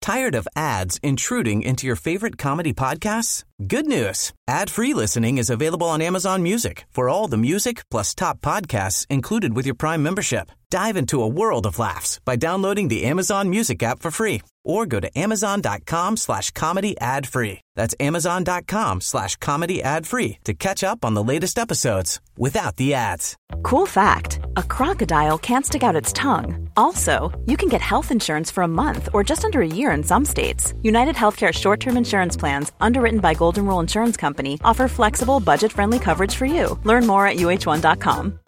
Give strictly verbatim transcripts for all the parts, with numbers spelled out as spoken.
Tired of ads intruding into your favorite comedy podcasts? Good news. Ad-free listening is available on Amazon Music for all the music plus top podcasts included with your Prime membership. Dive into a world of laughs by downloading the Amazon Music app for free or go to amazon.com slash comedy ad free. That's amazon.com slash comedy ad free to catch up on the latest episodes without the ads. Cool fact, a crocodile can't stick out its tongue. Also, you can get health insurance for a month or just under a year in some states. United Healthcare short-term insurance plans, underwritten by Golden Rule Insurance Company, offer flexible, budget-friendly coverage for you. Learn more at u h one dot com.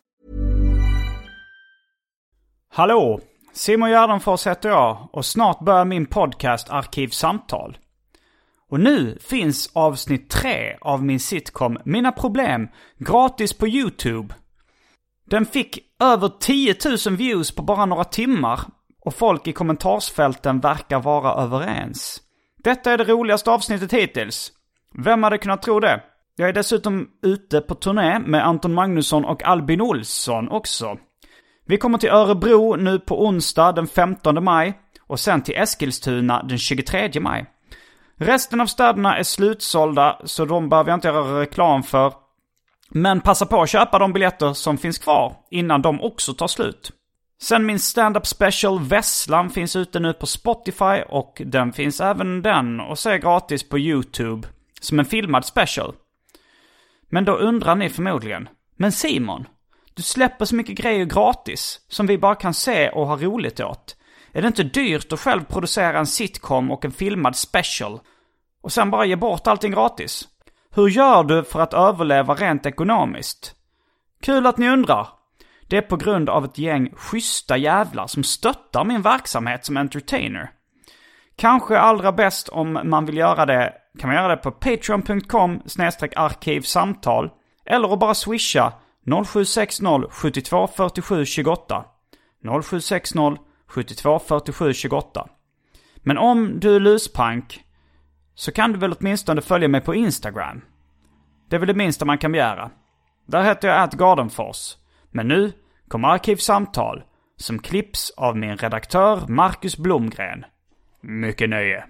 Hallå, Simon Gärdenfors heter jag och snart börjar min podcast Arkivsamtal. Och nu finns avsnitt tre av min sitcom Mina problem gratis på YouTube. Den fick över tio tusen views på bara några timmar och folk i kommentarsfälten verkar vara överens. Detta är det roligaste avsnittet hittills. Vem hade kunnat tro det? Jag är dessutom ute på turné med Anton Magnusson och Albin Olsson också. Vi kommer till Örebro nu på onsdag den femtonde maj och sen till Eskilstuna den tjugotredje maj. Resten av städerna är slutsålda så de behöver jag inte göra reklam för. Men passa på att köpa de biljetter som finns kvar innan de också tar slut. Sen min stand-up special Vesslan finns ute nu på Spotify och den finns även den och se gratis på YouTube som en filmad special. Men då undrar ni förmodligen, men Simon, du släpper så mycket grejer gratis som vi bara kan se och ha roligt åt. Är det inte dyrt att själv producera en sitcom och en filmad special och sen bara ge bort allting gratis? Hur gör du för att överleva rent ekonomiskt? Kul att ni undrar. Det är på grund av ett gäng schyssta jävlar som stöttar min verksamhet som entertainer. Kanske allra bäst om man vill göra det kan man göra det på patreon punkt com slash arkivsamtal eller att bara swisha noll sju sex noll sju två fyra sju två åtta noll sju sex noll sju två fyra sju två åtta. Men om du är luspank så kan du väl åtminstone följa mig på Instagram. Det är väl det minsta man kan begära. Där heter jag @gardenfors. Men nu kommer Arkivsamtal som klipps av min redaktör Marcus Blomgren. Mycket nöje.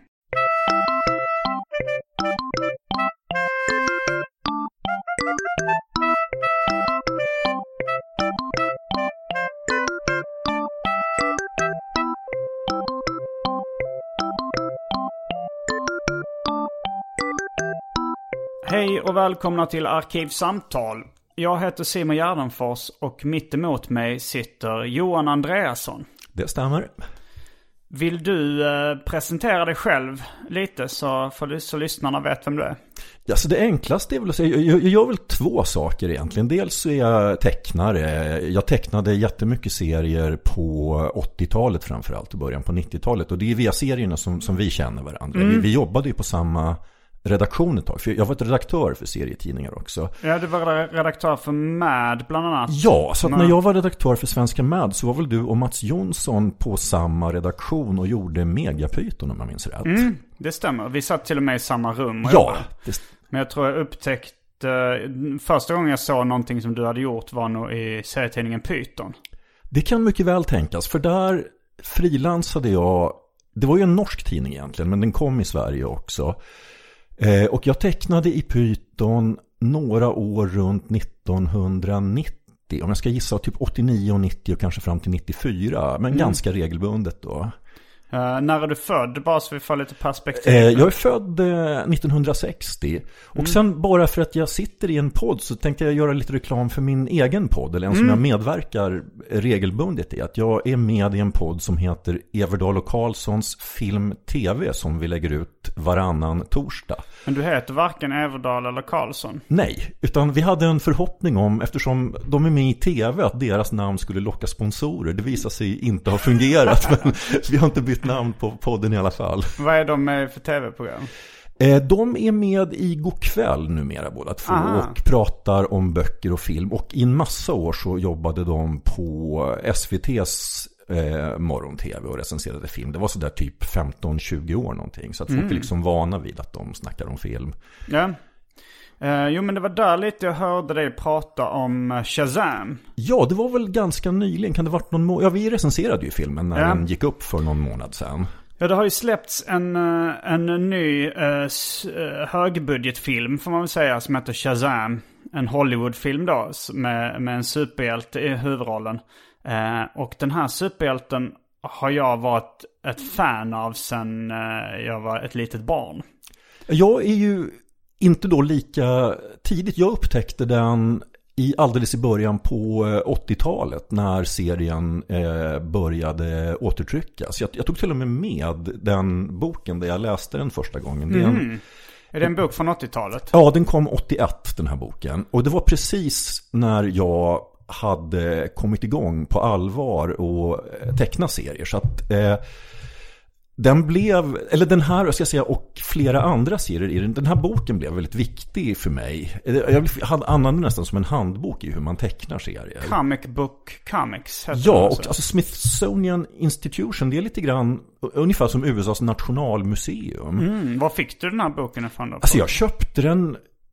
Hej och välkomna till Arkivsamtal. Jag heter Simon Gärdenfors och mitt emot mig sitter Johan Andreasson. Det stämmer. Vill du eh, presentera dig själv lite så, för, så lyssnarna vet vem du är? Ja, så det enklaste är väl att säga, jag, jag gör väl två saker egentligen. Dels så är jag tecknare. Jag tecknade jättemycket serier på åttiotalet framförallt och början på nittiotalet. Och det är via serierna som, som vi känner varandra. Mm. Vi, vi jobbade ju på samma redaktion ett tag. För jag var ett redaktör för serietidningar också. Ja, du var redaktör för Mad bland annat. Ja, så att när jag var redaktör för Svenska Mad så var väl du och Mats Jonsson på samma redaktion och gjorde Megapyton om jag minns rätt. Mm, det stämmer. Vi satt till och med i samma rum. Och ja. Det... Men jag tror jag upptäckte... Första gången jag såg någonting som du hade gjort var nog i serietidningen Python. Det kan mycket väl tänkas. För där frilansade jag... Det var ju en norsk tidning egentligen, men den kom i Sverige också. Eh, och jag tecknade i Python några år runt nittonhundranittio. Om jag ska gissa typ åttionio och nittio och kanske fram till nittiofyra. Men mm. ganska regelbundet då. Uh, när är du född? Bara så vi får lite perspektiv. Eh, jag är född eh, nittonhundrasextio. Och mm. sen bara för att jag sitter i en podd så tänkte jag göra lite reklam för min egen podd. Eller en mm. som jag medverkar regelbundet i. Att jag är med i en podd som heter Everdahl och Karlssons Film T V som vi lägger ut varannan torsdag. Men du heter varken Everdahl eller Karlsson? Nej, utan vi hade en förhoppning om, eftersom de är med i T V, att deras namn skulle locka sponsorer. Det visar sig inte ha fungerat, men vi har inte bytt namn på podden i alla fall. Vad är de med för tv-program? De är med i Go'kväll numera båda två. Aha. Och pratar om böcker och film. Och i en massa år så jobbade de på S V T:s eh, morgon-tv och recenserade film. Det var så där typ femton tjugo år någonting. Så att folk mm. är liksom vana vid att de snackar om film. Ja. Eh, jo men det var där lite jag hörde dig prata om Shazam. Ja, det var väl ganska nyligen. Kan det varit någon må- Ja, vi recenserade ju filmen när ja. den gick upp för någon månad sedan. Ja, det har ju släppts en, en ny eh, högbudgetfilm får man väl säga som heter Shazam. En Hollywoodfilm då med, med en superhjälte i huvudrollen. Eh, och den här superhjälten har jag varit ett fan av sen eh, jag var ett litet barn. Jag är ju inte då lika tidigt. Jag upptäckte den i alldeles i början på åttiotalet när serien eh, började återtryckas. Jag, jag tog till och med med den boken där jag läste den första gången. Det är, en, mm. är det en bok från åttiotalet? Ja, den kom åttioett den här boken. Och det var precis när jag hade kommit igång på allvar och teckna serier. Så att eh, den blev, eller den här jag ska säga, och flera andra serier i den, den här boken blev väldigt viktig för mig. Jag använde den nästan som en handbok i hur man tecknar serier. Comic Book Comics heter Ja, det och alltså Smithsonian Institution, det är lite grann ungefär som U S A:s nationalmuseum. Mm, var fick du den här boken ifrån då? Alltså jag köpte den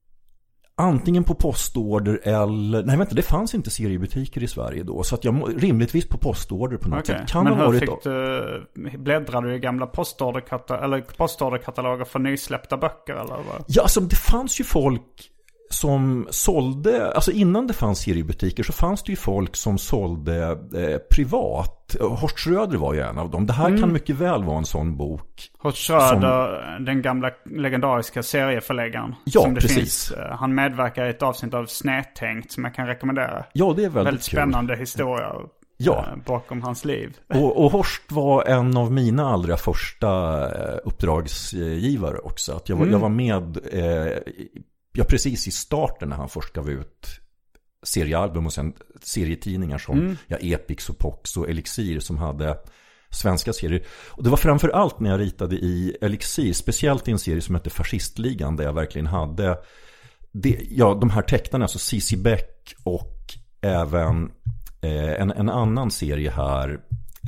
antingen på postorder eller... Nej, vänta, det fanns inte seriebutiker i Sverige då. Så att jag rimligtvis på postorder på något okay. sätt. Kan Men ha hur varit... fick du... Bläddrade du i gamla postorderkata- eller postorderkataloger för nysläppta böcker eller vad? Ja, alltså det fanns ju folk som sålde... Alltså innan det fanns seriebutiker så fanns det ju folk som sålde eh, privat. Horst Schröder var ju en av dem. Det här mm. kan mycket väl vara en sån bok. Horst Schröder, som... den gamla legendariska serieförläggaren. Ja, som det precis. Finns. Han medverkar i ett avsnitt av Snedtänkt som jag kan rekommendera. Ja, det är väldigt, väldigt spännande kul. historia ja. bakom hans liv. Och, och Horst var en av mina allra första uppdragsgivare också. Att jag, var, mm. jag var med... Eh, Ja, precis i starten när han först gav ut seriealbum och sen serietidningar som mm. ja, Epix och Pox och Elixir som hade svenska serier. Och det var framför allt när jag ritade i Elixir, speciellt i en serie som heter Fascistligan där jag verkligen hade det, ja, de här tecknarna, alltså C C Beck och även eh, en, en annan serie här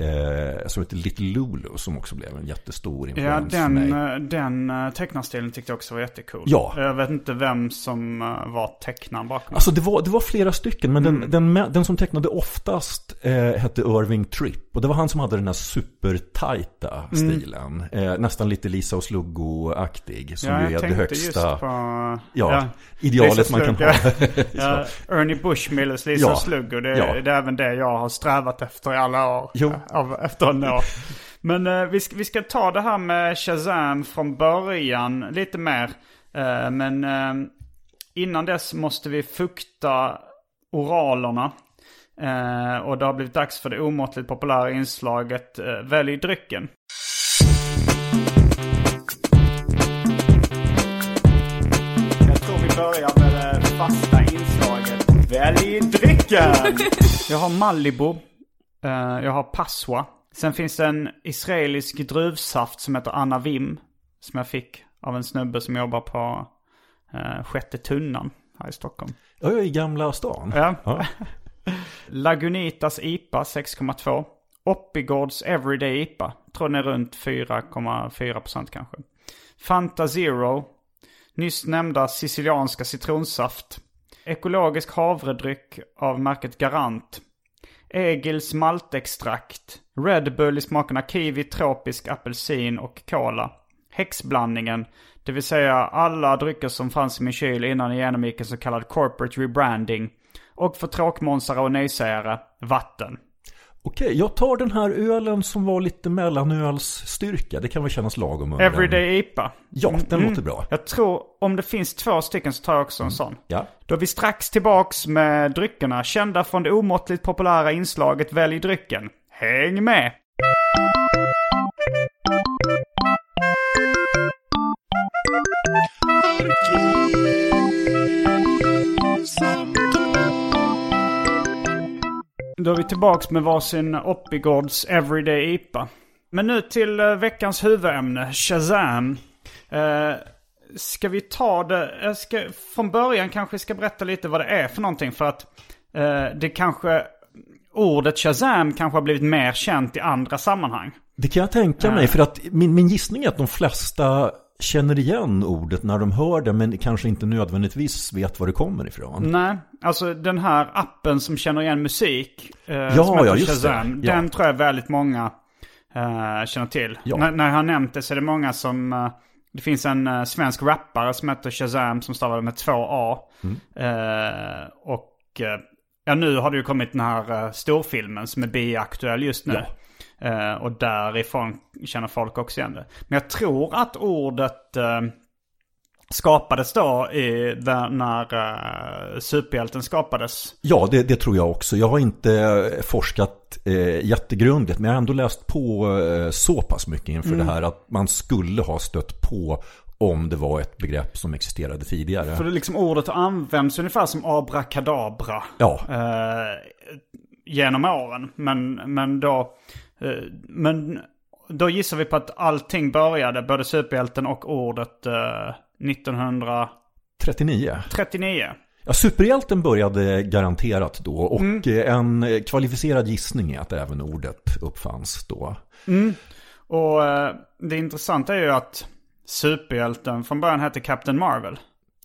Eh, som heter Little Lulu som också blev en jättestor influens ja, den, för mig. den tecknarstilen tyckte jag också var jättecool. Ja. Jag vet inte vem som var tecknaren bakom. Alltså det var, det var flera stycken, men mm. den, den, den som tecknade oftast eh, hette Irving Tripp. Och det var han som hade den här supertajta stilen. Mm. Eh, nästan lite Lisa och Sluggo-aktig. Som ja, ju är det högsta på, ja, ja, idealet man kan ha. ja, Ernie Bushmills Lisa ja. och Sluggo. Det, ja. det är även det jag har strävat efter i alla år. Jo. Av, efter en år. Men eh, vi, ska, vi ska ta det här med Shazam från början lite mer. Eh, men eh, innan dess måste vi fukta oralerna. Eh, och det har blivit dags för det omåttligt populära inslaget eh, Välj drycken. Jag tror vi börjar med det fasta inslaget Välj drycken. Jag har Malibu. Uh, jag har Passoa. Sen finns det en israelisk druvsaft som heter Anavim. Som jag fick av en snubbe som jobbar på uh, Sjätte tunnan här i Stockholm. Jag är i Gamla stan. Ja. Ja. Lagunitas I P A sex komma två. Oppigårds Everyday I P A. Tror den är runt fyra komma fyra procent kanske. Fanta Zero. Nyss nämnda sicilianska citronsaft. Ekologisk havredryck av märket Garant. Egils maltextrakt. Red Bull i smakerna kiwi, tropisk, apelsin och cola. Häxblandningen, det vill säga alla drycker som fanns i min kyl innan jag genomgick en så kallad corporate rebranding. Och för tråkmånsare och nejsägare, vatten. Okej, jag tar den här ölen som var lite mellanölsstyrka. Det kan väl kännas lagom under Everyday I P A. Ja, den mm. låter bra. Jag tror om det finns två stycken så tar jag också en sån. Ja. Då är vi strax tillbaks med dryckerna. Kända från det omåttligt populära inslaget Välj drycken. Häng med! Då är vi tillbaks med varsin Oppigårds Everyday I P A. Men nu till uh, veckans huvudämne, Shazam. Uh, ska vi ta det... Jag ska, från början kanske ska berätta lite vad det är för någonting. För att uh, det kanske... Ordet Shazam kanske har blivit mer känt i andra sammanhang. Det kan jag tänka mig, uh. för att min, min gissning är att de flesta känner igen ordet när de hör det, men kanske inte nödvändigtvis vet var det kommer ifrån. Nej, alltså den här appen som känner igen musik, eh, ja, som heter ja, just Shazam, det. Ja. den tror jag väldigt många uh, känner till. Ja. N- när jag har nämnt det så är det många som... Uh, det finns en uh, svensk rappare som heter Shazam som stavade med två A. Mm. Uh, och uh, ja, nu har det ju kommit den här uh, storfilmen som är biaktuell just nu. Ja. Uh, och därifrån känner folk också igen det. Men jag tror att ordet... Uh, skapades då i den, när uh, superhjälten skapades? Ja, det, det tror jag också. Jag har inte forskat eh, jättegrundigt, men jag har ändå läst på eh, så pass mycket inför mm. det här att man skulle ha stött på om det var ett begrepp som existerade tidigare. För det liksom ordet används ungefär som abracadabra ja. eh, genom åren. Men, men då... Eh, men då gissar vi på att allting började, både superhjälten och ordet... Eh, nittonhundratrettionio. trettionio. Ja, superhjälten började garanterat då. Och mm. en kvalificerad gissning är att även ordet uppfanns då. Mm. Och eh, det intressanta är ju att superhjälten från början hette Captain Marvel.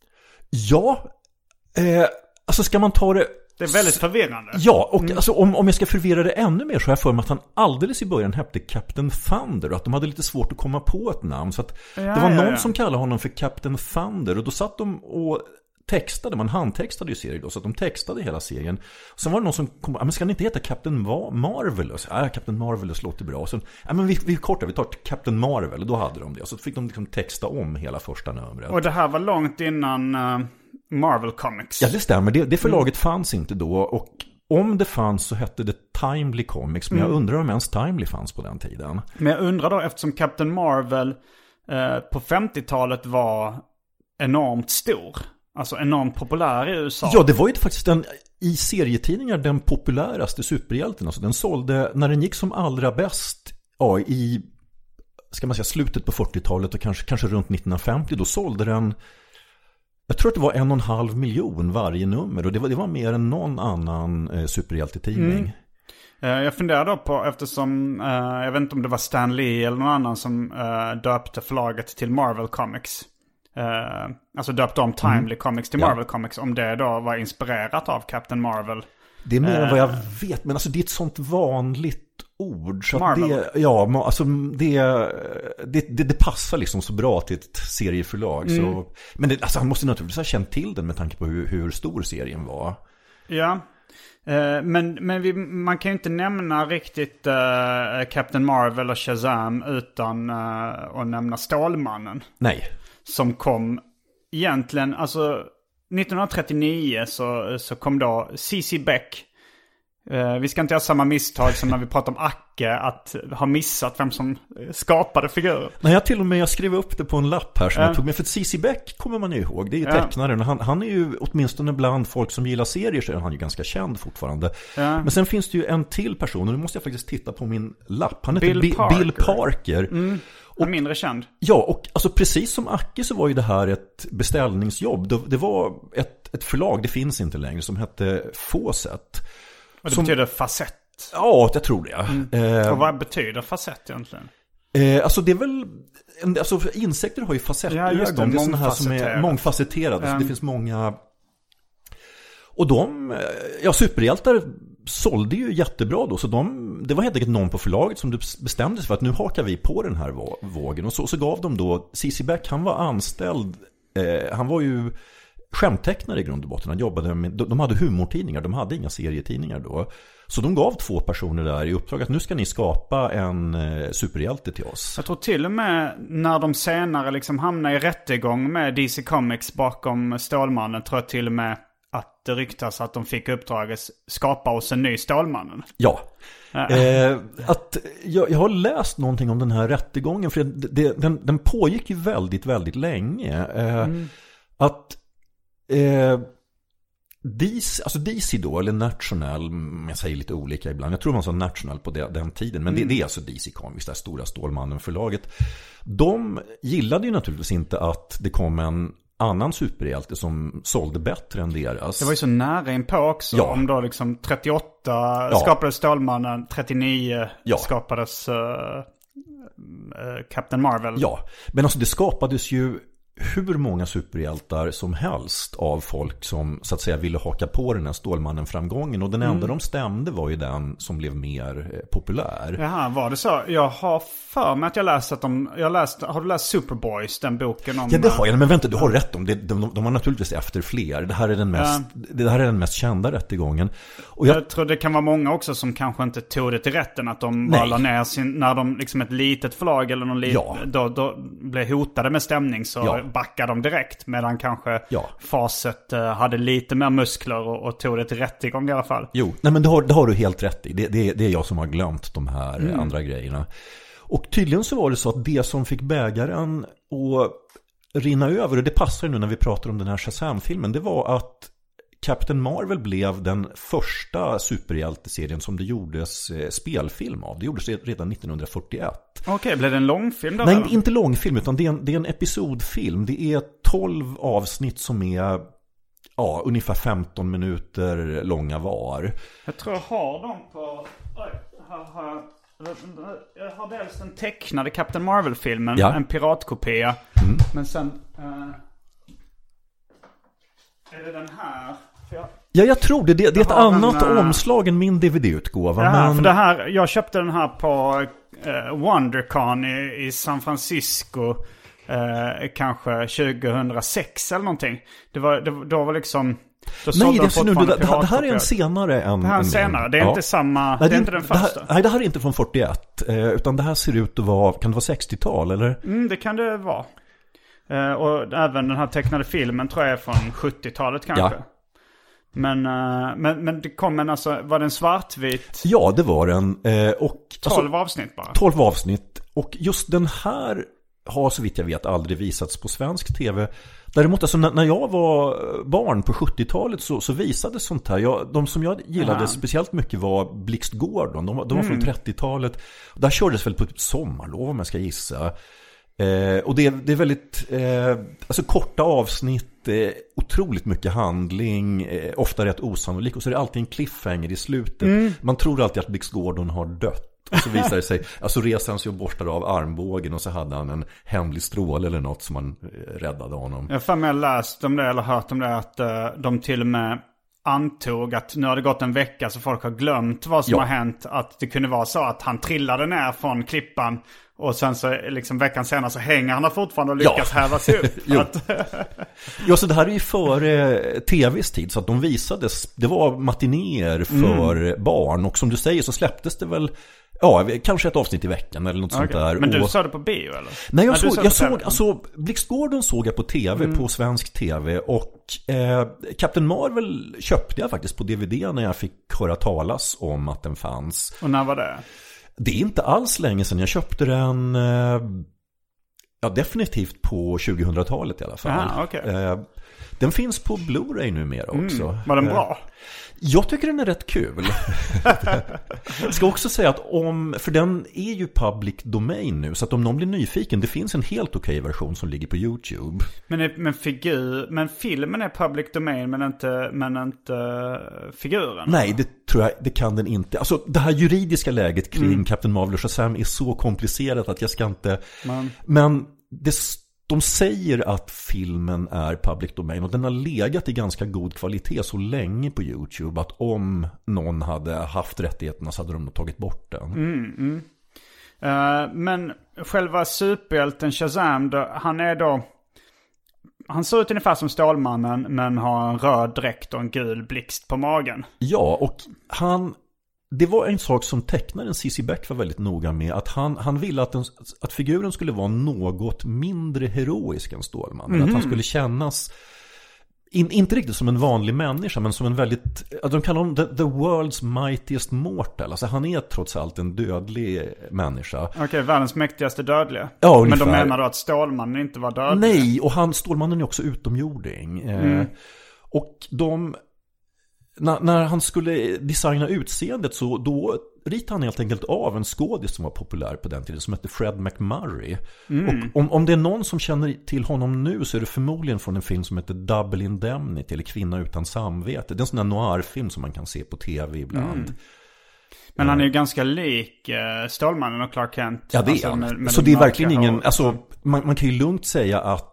Ja, eh, alltså ska man ta det... Det är väldigt förvirrande. Ja, och mm. alltså, om, om jag ska förvirra det ännu mer så har jag för mig att han alldeles i början hette Captain Thunder och att de hade lite svårt att komma på ett namn. Så att ja, det var någon ja, ja. som kallade honom för Captain Thunder och då satt de och textade, man handtextade ju serien då, så att de textade hela serien. Sen var det någon som kom, ja men ska ni inte heta Captain Marvelous? Ja, Captain Marvelous låter bra. Så, ja men vi, vi kortar, vi tar Captain Marvel och då hade de det. Så fick de liksom texta om hela första numret. Och det här var långt innan... Uh... Marvel Comics. Ja, det stämmer. Det, det förlaget mm. fanns inte då. Och om det fanns så hette det Timely Comics. Men mm. jag undrar om ens Timely fanns på den tiden. Men jag undrar då, eftersom Captain Marvel eh, på femtiotalet var enormt stor. Alltså enormt populär i U S A. Ja, det var ju faktiskt den, i serietidningar den populäraste superhjälten. Alltså den sålde, när den gick som allra bäst ja, i ska man säga, slutet på fyrtiotalet och kanske, kanske runt nittonhundrafemtio. Då sålde den... Jag tror att det var en och en halv miljon varje nummer. Och det var, det var mer än någon annan eh, superhjältetidning. Mm. Eh, jag funderar då på, eftersom eh, jag vet inte om det var Stan Lee eller någon annan som eh, döpte förlaget till Marvel Comics. Eh, alltså döpte om Timely mm. Comics till Marvel ja. Comics. Om det då var inspirerat av Captain Marvel. Det är mer än vad jag vet. Men alltså det är ett sånt vanligt ord. Så Marvel. Det, ja, alltså det, det, det, det passar liksom så bra till ett serieförlag. Mm. Så, men det, alltså han måste naturligtvis ha känt till den med tanke på hur, hur stor serien var. Ja, eh, men, men vi, man kan ju inte nämna riktigt eh, Captain Marvel och Shazam utan eh, att nämna Stålmannen. Nej. Som kom egentligen, alltså nittonhundratrettionio så, så kom då C C Beck. Uh, vi ska inte göra samma misstag som när vi pratar om Acke, att ha missat vem som skapade figurer. Nej, jag till och med jag skrev upp det på en lapp här som uh. jag tog med. För C C Beck kommer man ju ihåg, det är ju uh. tecknaren. Han, han är ju åtminstone bland folk som gillar serier så är han ju ganska känd fortfarande. Uh. Men sen finns det ju en till person och nu måste jag faktiskt titta på min lapp. Han heter Bill Bill Parker. Bill Parker. Mm. Och mindre känd. Ja, och alltså precis som Acke så var ju det här ett beställningsjobb. Det, det var ett, ett förlag, det finns inte längre, som hette Fawcett. Och det som, betyder facett. Ja, jag tror det. Mm. Eh, och vad betyder facett egentligen? Eh, alltså det är väl... Alltså insekter har ju facettögon. Ja, det, det är sådana här som är mångfacetterade. Mm. Så det finns många... Och de... Ja, superhjältar sålde ju jättebra då. Så de, det var helt enkelt någon på förlaget som bestämde sig för att nu hakar vi på den här vågen. Och så, så gav de då... C C Beck, han var anställd... Eh, han var ju... skämttecknare i grund och botten. Han jobbade med, de hade humortidningar, de hade inga serietidningar då. Så de gav två personer där i uppdrag att nu ska ni skapa en eh, superhjälte till oss. Jag tror till och med när de senare liksom hamnar i rättegång med D C Comics bakom Stålmannen, tror jag till och med att det ryktas att de fick uppdraget skapa oss en ny Stålmannen. Ja. eh, att jag, jag har läst någonting om den här rättegången, för det, det, den, den pågick ju väldigt, väldigt länge. Eh, mm. Att Eh, D C, alltså D C då, eller National, jag säger lite olika ibland. Jag tror man sa National på det, den tiden. Men mm. det, det är alltså D C Comics, det här stora Stålmannen-förlaget. De gillade ju naturligtvis inte att det kom en annan superhjälte som sålde bättre än deras. Det var ju så nära in på också. Ja. Om då liksom trettioåtta ja. skapades Stålmannen, trettionio ja. skapades uh, uh, Captain Marvel. Ja, men alltså det skapades ju hur många superhjältar som helst av folk som så att säga ville haka på den här Stålmannen-framgången. Och den enda mm. de stämde var ju den som blev mer populär. Jaha, var det så? Jag har för mig att jag läst att de... Jag läst, har du läst Superboys, den boken om... Ja, det har jag. Men vänta, du har rätt om det. De, de, de har naturligtvis efter fler. Det här är den mest, ja. det här är den mest kända rättegången. Och jag... jag tror det kan vara många också som kanske inte tog det till rätten. Att de bara la ner sin... När de liksom ett litet förlag eller någon lit, ja. då, då blev hotade med stämning så... Ja. Backar de direkt, medan kanske ja. Facet uh, hade lite mer muskler och, och tog det till rättegång i alla fall. Jo, nej men det har, det har du helt rätt i. Det, det, det är jag som har glömt de här mm. andra grejerna. Och tydligen så var det så att det som fick bägaren att rinna över, och det passar nu när vi pratar om den här Shazam-filmen, det var att Captain Marvel blev den första superhjälteserien som det gjordes eh, spelfilm av. Det gjordes redan nittonhundrafyrtioett. Okej, okay, blev det en långfilm då? Nej, eller? Inte långfilm, utan det är, en, det är en episodfilm. Det är tolv avsnitt som är ja, ungefär femton minuter långa var. Jag tror jag har dem på... Oj, har, har, jag har dels den tecknade Captain Marvel-filmen, ja. En piratkopia. Mm. Men sen... Uh, är det den här? Jag... Ja, jag tror det. Det, det är ett annat en, omslag än min D V D-utgåva. Ja, men... för det här, jag köpte den här på uh, WonderCon i, i San Francisco uh, kanske tjugohundrasex eller någonting. Det var, det, då var liksom... Nej, det, är nu, det, det, det här är en senare än... Det här är en senare, det är ja. inte samma... Nej, det är det, inte den första. Det här, nej, det här är inte från fyrtioett. Uh, utan det här ser ut att vara... Kan det vara sextiotal, eller? Mm, det kan det vara. Uh, och även den här tecknade filmen tror jag är från sjuttiotalet kanske. Ja. Men, uh, men, men det kom en alltså, var den svartvit? Ja, det var den. Uh, och, tolv alltså, avsnitt bara. tolv avsnitt. Och just den här har så vitt jag vet aldrig visats på svensk tv. Däremot alltså, när, när jag var barn på sjuttiotalet så, så visades sånt här. Jag, de som jag gillade Aha. speciellt mycket var Blixt Gordon. De, de var mm. från trettiotalet. Där kördes väl på typ sommarlov om jag ska gissa. Eh, och det är, det är väldigt eh, alltså korta avsnitt, eh, otroligt mycket handling, eh, ofta rätt osannolik, och så är det alltid en cliffhanger i slutet. Mm. Man tror alltid att Blixt Gordon har dött. Och så visar det sig, alltså reser han sig och borstar av armbågen och så hade han en hemlig stråle eller något som man eh, räddade honom. Jag har för mig jag läst om det eller hört om det att uh, de till och med antog att nu har det gått en vecka så folk har glömt vad som ja. har hänt. Att det kunde vara så att han trillade ner från klippan och sen så liksom veckan senare så hänger han fortfarande och lyckas ja. häva sig upp. att... ja, så det här är ju före tvs tid så att de visades, det var matinéer för mm. barn, och som du säger så släpptes det väl ja, kanske ett avsnitt i veckan eller något okay. sånt där. Men du och... såg det på bio eller? Nej, jag Nej, såg, jag såg alltså Blixt Gordon såg jag på tv, mm. på svensk tv, och eh, Captain Marvel köpte jag faktiskt på D V D när jag fick höra talas om att den fanns. Och när var det? Det är inte alls länge sedan. Jag köpte den eh, ja, definitivt på tjugohundratalet i alla fall. Aha, okay. eh, Den finns på Blu-ray numera också. Mm. Var den bra? Jag tycker den är rätt kul. Jag ska också säga att om, för den är ju public domain nu, så att om någon blir nyfiken, det finns en helt okej version som ligger på YouTube. Men, men, figur, men filmen är public domain men inte, men inte figuren? Nej, det tror jag, det kan den inte. Alltså det här juridiska läget kring mm. Captain Marvel och Shazam är så komplicerat att jag ska inte... Man. Men det de säger att filmen är public domain och den har legat i ganska god kvalitet så länge på YouTube att om någon hade haft rättigheterna så hade de nog tagit bort den. Mm, mm. Uh, men själva superhjälten Shazam, då, han är då... Han ser ut ungefär som Stålmannen men har en röd dräkt och en gul blixt på magen. Ja, och han... Det var en sak som tecknaren C C Beck var väldigt noga med. Att han, han ville att, den, att figuren skulle vara något mindre heroisk än Stålmannen. Mm-hmm. Att han skulle kännas, in, inte riktigt som en vanlig människa, men som en väldigt, att de kallar honom the, the world's mightiest mortal. Alltså han är trots allt en dödlig människa. Okej, okay, världens mäktigaste dödliga. Ja, men ungefär. de menar då att Stålmannen inte var dödlig? Nej, och han, Stålmannen är också utomjording. Mm. Eh, och de... När, när han skulle designa utseendet så då ritade han helt enkelt av en skådis som var populär på den tiden som hette Fred McMurray. Mm. Och om, om det är någon som känner till honom nu så är det förmodligen från en film som heter Double Indemnity eller Kvinna utan samvete. Det är en sån där noir-film som man kan se på tv ibland. Mm. Men han är ju ganska lik uh, Stålmannen och Clark Kent. Ja, det är alltså, han. Med, med så det är verkligen ingen... Alltså, man, man kan ju lugnt säga att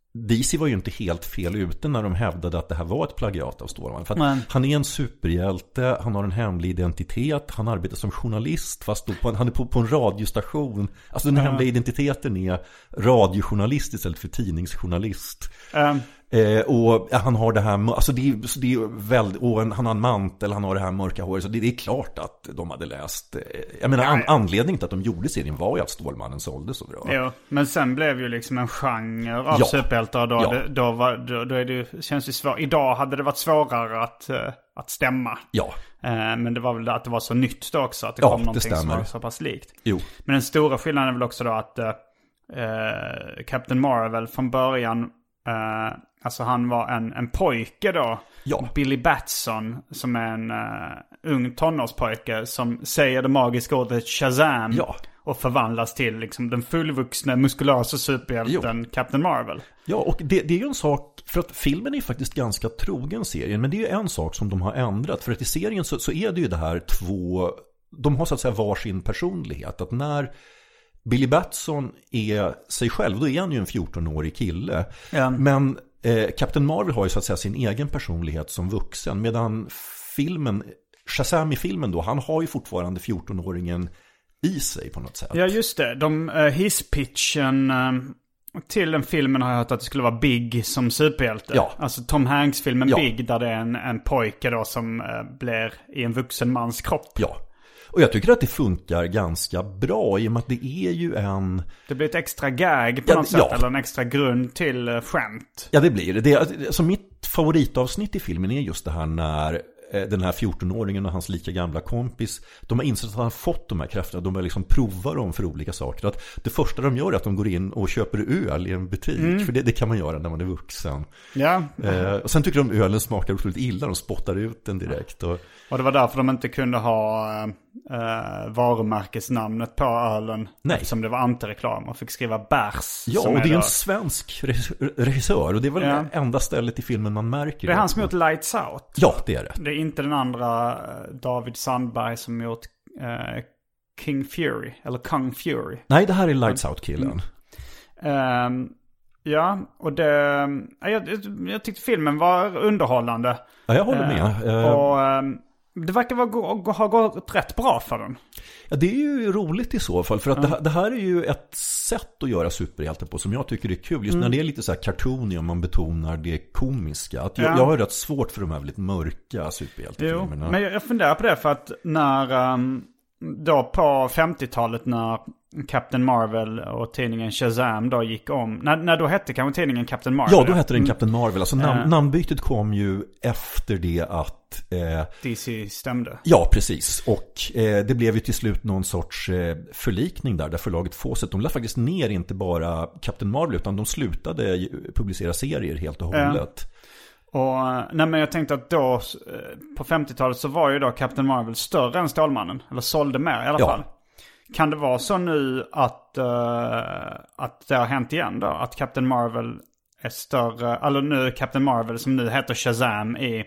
D C var ju inte helt fel ute när de hävdade att det här var ett plagiat av Stålmannen. För att han är en superhjälte, han har en hemlig identitet, han arbetar som journalist fast då på en, han är på, på en radiostation. Alltså den mm. hemliga identiteten är radiojournalist istället för tidningsjournalist. Mm. Eh, och ja, han har det här, alltså det är, det är väldigt, och en, han har en mantel, han har det här mörka håret, så det, det är klart att de hade läst. Eh, jag menar, an, anledningen till att de gjorde serien var ju att Stålmannen sålde så bra. Jo, men sen blev ju liksom en genre av ja. superhjältar då, ja. då, då, var, då, då är det, känns det svårt. Idag hade det varit svårare att, att stämma. Ja. Eh, men det var väl att det var så nytt då också, att det ja, kom någonting det som var så pass likt. Jo. Men den stora skillnaden är väl också då att eh, Captain Marvel från början, eh, alltså han var en, en pojke då. Ja. Billy Batson, som är en uh, ung tonårspojke som säger det magiska ordet Shazam. Ja. Och förvandlas till liksom den fullvuxna, muskulösa superhjälten jo. Captain Marvel. Ja, och det, det är ju en sak, för att filmen är faktiskt ganska trogen serien, men det är ju en sak som de har ändrat. För att i serien så, så är det ju det här två, de har så att säga varsin personlighet. Att när Billy Batson är sig själv, då är han ju en fjortonårig kille. Ja. Men eh, Captain Marvel har ju så att säga sin egen personlighet som vuxen, medan filmen, Shazam i filmen då, han har ju fortfarande fjortonåringen i sig på något sätt. Ja, just det. De uh, hisspitchen uh, till den filmen har jag hört att det skulle vara Big som superhjälte. Ja. Alltså Tom Hanks-filmen ja. Big, där det är en, en pojke då som uh, blir i en vuxen mans kropp. Ja. Och jag tycker att det funkar ganska bra i och med att det är ju en... Det blir ett extra gag på ja, något sätt, ja. Eller en extra grund till uh, skämt. Ja, det blir det. det är, alltså mitt favoritavsnitt i filmen är just det här när den här fjortonåringen och hans lika gamla kompis, de har insett att han har fått de här krafterna, de har liksom provat dem för olika saker. Att det första de gör är att de går in och köper öl i en butik, mm. för det, det kan man göra när man är vuxen. Ja. Eh, och sen tycker de ölen smakar otroligt illa, de spottar ut den direkt. Och, och det var därför de inte kunde ha eh, varumärkesnamnet på ölen. Nej. Eftersom det var antireklam och fick skriva bärs. Ja, och det är då en svensk regissör, och det är väl ja. det enda stället i filmen man märker. Det är han som gjort Lights Out. Ja, det är det. Det är inte den andra David Sandberg som gjort uh, King Fury, eller Kung Fury. Nej, det här är Lights Out-killen. Mm. Um, ja, och det, jag, jag tyckte filmen var underhållande. Ja, jag håller med. Uh, och um, det verkar vara, ha gått rätt bra för den. Ja, det är ju roligt i så fall. För att mm. det, det här är ju ett sätt att göra superhjältar på som jag tycker är kul. Just mm. när det är lite så här cartoony och man betonar det komiska. Att jag, ja. jag har rätt svårt för de här väldigt mörka superhjältefilmerna. Jo, men jag, jag funderar på det för att när... Um, då på femtiotalet när Captain Marvel och tidningen Shazam då gick om. När, när då hette kanske tidningen Captain Marvel? Ja, då hette den Captain Marvel. Alltså nam- uh, namnbytet kom ju efter det att... Eh, D C stämde. Ja, precis. Och eh, det blev ju till slut någon sorts eh, förlikning där. Där förlaget Fawcett, de lade faktiskt ner inte bara Captain Marvel utan de slutade publicera serier helt och hållet. Uh. Och nej, men jag tänkte att då på femtiotalet så var ju då Captain Marvel större än Stålmannen, eller sålde mer i alla ja. fall. Kan det vara så nu att uh, att det har hänt igen då, att Captain Marvel är större, eller nu Captain Marvel som nu heter Shazam i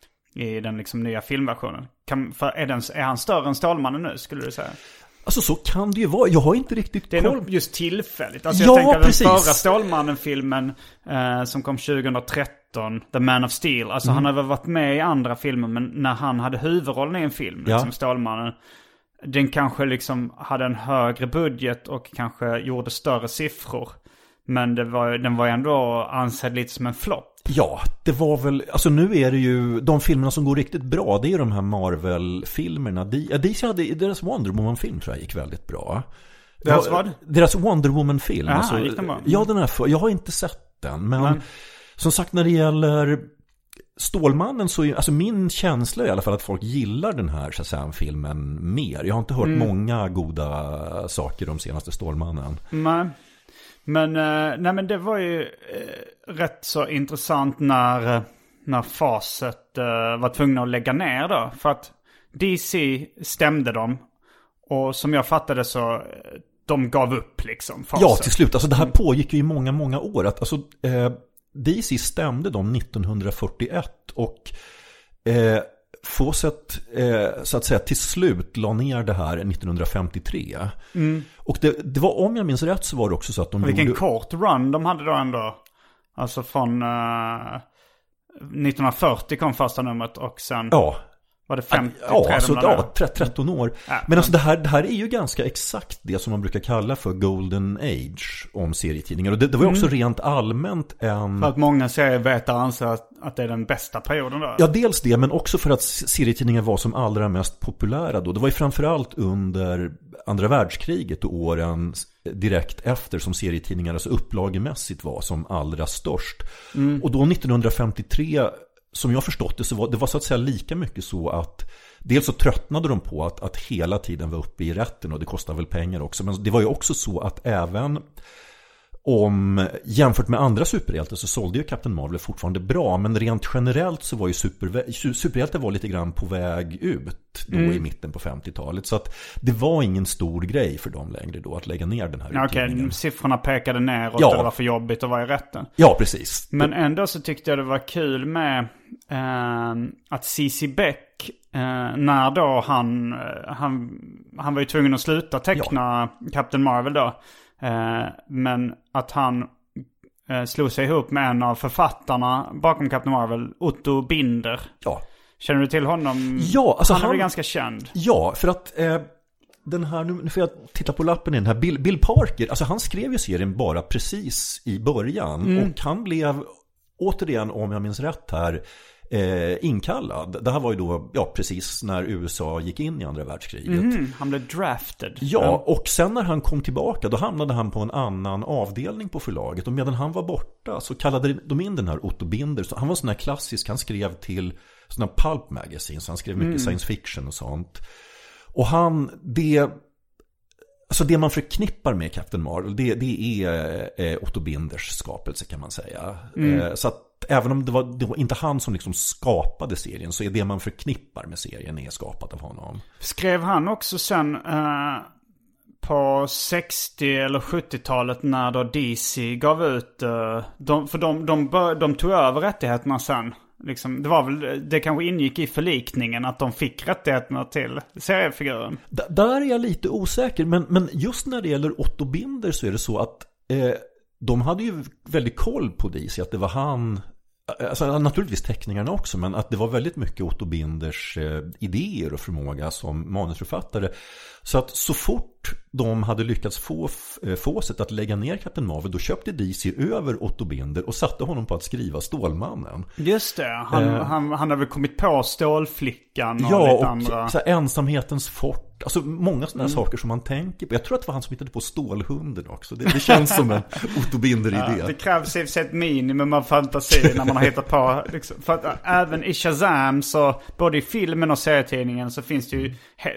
i den liksom nya filmversionen. Kan, för är, den, är han större än Stålmannen nu, skulle du säga? Alltså så kan det ju vara. Jag har inte riktigt koll. Det är nog just tillfälligt. Alltså jag ja, tänker precis. Den förra Stålmannen-filmen eh, som kom tjugohundratretton, The Man of Steel. Alltså mm. han har väl varit med i andra filmer, men när han hade huvudrollen i en film, ja. liksom Stålmannen, den kanske liksom hade en högre budget och kanske gjorde större siffror. Men det var, den var ändå ansedd lite som en flopp. Ja, det var väl, alltså nu är det ju de filmerna som går riktigt bra, det är de här Marvel-filmerna. De, D C hade, deras Wonder Woman-film tror jag gick väldigt bra. Deras vad? Deras Wonder Woman-film. Aha, alltså, gick den bra? Ja, den här, jag har inte sett den, men, men som sagt när det gäller Stålmannen så är, alltså min känsla är i alla fall att folk gillar den här Shazam-filmen mer. Jag har inte hört mm. många goda saker om senaste Stålmannen. Nej. Men, eh, nej men det var ju eh, rätt så intressant när, när Fawcett eh, var tvungna att lägga ner då. För att D C stämde dem. Och som jag fattade så, de gav upp liksom. Fawcett. Ja, till slut. Alltså det här pågick ju i många, många år. Att, alltså, eh, D C stämde dem nittonhundrafyrtioett och... Eh, Fawcett eh, så att säga till slut la ner det här nittonhundrafemtiotre. Mm. Och det, det var, om jag minns rätt så var det också så att de Vilken gjorde... kort run de hade då ändå. Alltså från uh, nittonhundrafyrtio kom första numret och sen ja. var det femtiotre. Ja, alltså, ja tretton år. Ja, men alltså det här, det här är ju ganska exakt det som man brukar kalla för golden age om serietidningar. Och det, det var ju också mm. rent allmänt en... För att många serievetare anser att, att det är den bästa perioden då. Ja, dels det, men också för att serietidningar var som allra mest populära då. Det var ju framförallt under andra världskriget och åren direkt efter som serietidningar alltså upplagemässigt var som allra störst. Mm. Och då nittonhundrafemtiotre, som jag förstått det, så var det var så att säga lika mycket så att dels så tröttnade de på att, att hela tiden vara uppe i rätten, och det kostar väl pengar också. Men det var ju också så att även om jämfört med andra superhjältar så sålde ju Captain Marvel fortfarande bra, men rent generellt så var ju super, superhjältar var lite grann på väg ut då mm. i mitten på femtiotalet, så att det var ingen stor grej för dem längre då att lägga ner den här ja, utgivningen. Okej, siffrorna pekade ner och ja. det var för jobbigt att vara i rätten. Ja, precis. Men ändå så tyckte jag det var kul med eh, att C C Beck eh, när då han, han han var ju tvungen att sluta teckna ja. Captain Marvel då. Eh, men att han eh, slog sig ihop med en av författarna bakom Captain Marvel, Otto Binder. Ja. Känner du till honom? Ja, alltså han, han är väl ganska känd. Ja, för att eh, den här, nu får jag titta på lappen i den här, Bill, Bill Parker, alltså han skrev ju serien bara precis i början mm. och han blev, återigen om jag minns rätt här, Eh, inkallad. Det här var ju då ja, precis när U S A gick in i andra världskriget. Mm, han blev drafted. Ja, och sen när han kom tillbaka då hamnade han på en annan avdelning på förlaget, och medan han var borta så kallade de in den här Otto Binder. Så han var sån här klassisk, han skrev till såna pulp magazine, så han skrev mycket mm. science fiction och sånt. Och han, det alltså det man förknippar med Captain Marvel, det, det är eh, Otto Binders skapelse kan man säga. Mm. Eh, så att även om det var, det var inte han som liksom skapade serien, så är det man förknippar med serien är skapat av honom. Skrev han också sen eh, på sextio- eller sjuttiotalet när då D C gav ut eh, de, för de, de, de, de tog över rättigheterna sen. Liksom, det var väl, det kanske ingick i förlikningen att de fick rättigheterna till seriefiguren. D- där är jag lite osäker, men, men just när det gäller Otto Binder så är det så att eh, de hade ju väldigt koll på D C, att det var han, alltså naturligtvis teckningarna också, men att det var väldigt mycket Otto Binders eh, idéer och förmåga som manusförfattare. Så att så fort de hade lyckats få eh, Fawcett att lägga ner Captain Marvel, då köpte D C över Otto Binder och satte honom på att skriva Stålmannen. Just det, han, eh, han, han hade väl kommit på Stålflickan och ja, lite och andra. Så här, ensamhetens fort. Alltså många sådana mm. saker som man tänker på. Jag tror att det var han som hittade på Stålhunden också. Det, det känns som en Otto Binder-idé. Ja, det krävs i ett minimum av fantasi när man har hittat på. Liksom, för att även i Shazam, så både i filmen och serietidningen så finns det ju...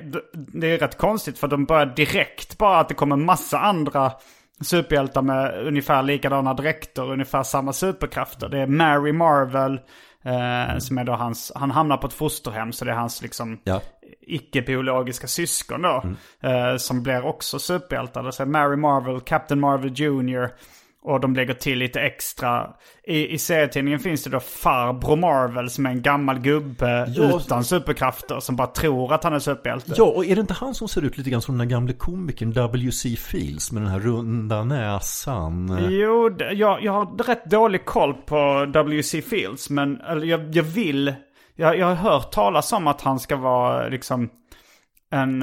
Det är rätt konstigt för de börjar direkt bara att det kommer massa andra superhjältar med ungefär likadana dräkter, ungefär samma superkrafter. Det är Mary Marvel... Eh, som är då hans, han hamnar på ett fosterhem, så det är hans liksom ja. icke-biologiska syskon då mm. eh, som blir också superhjältar. Det är Mary Marvel, Captain Marvel junior, och de lägger till lite extra. I, i serietidningen finns det då Farbror Marvel som är en gammal gubbe ja. utan superkrafter som bara tror att han är superhjälte. Ja, och är det inte han som ser ut lite grann som den gamla komikern W C Fields med den här runda näsan? Jo, jag, jag har rätt dålig koll på W C Fields, men eller, jag, jag vill... Jag, jag har hört talas om att han ska vara liksom... En,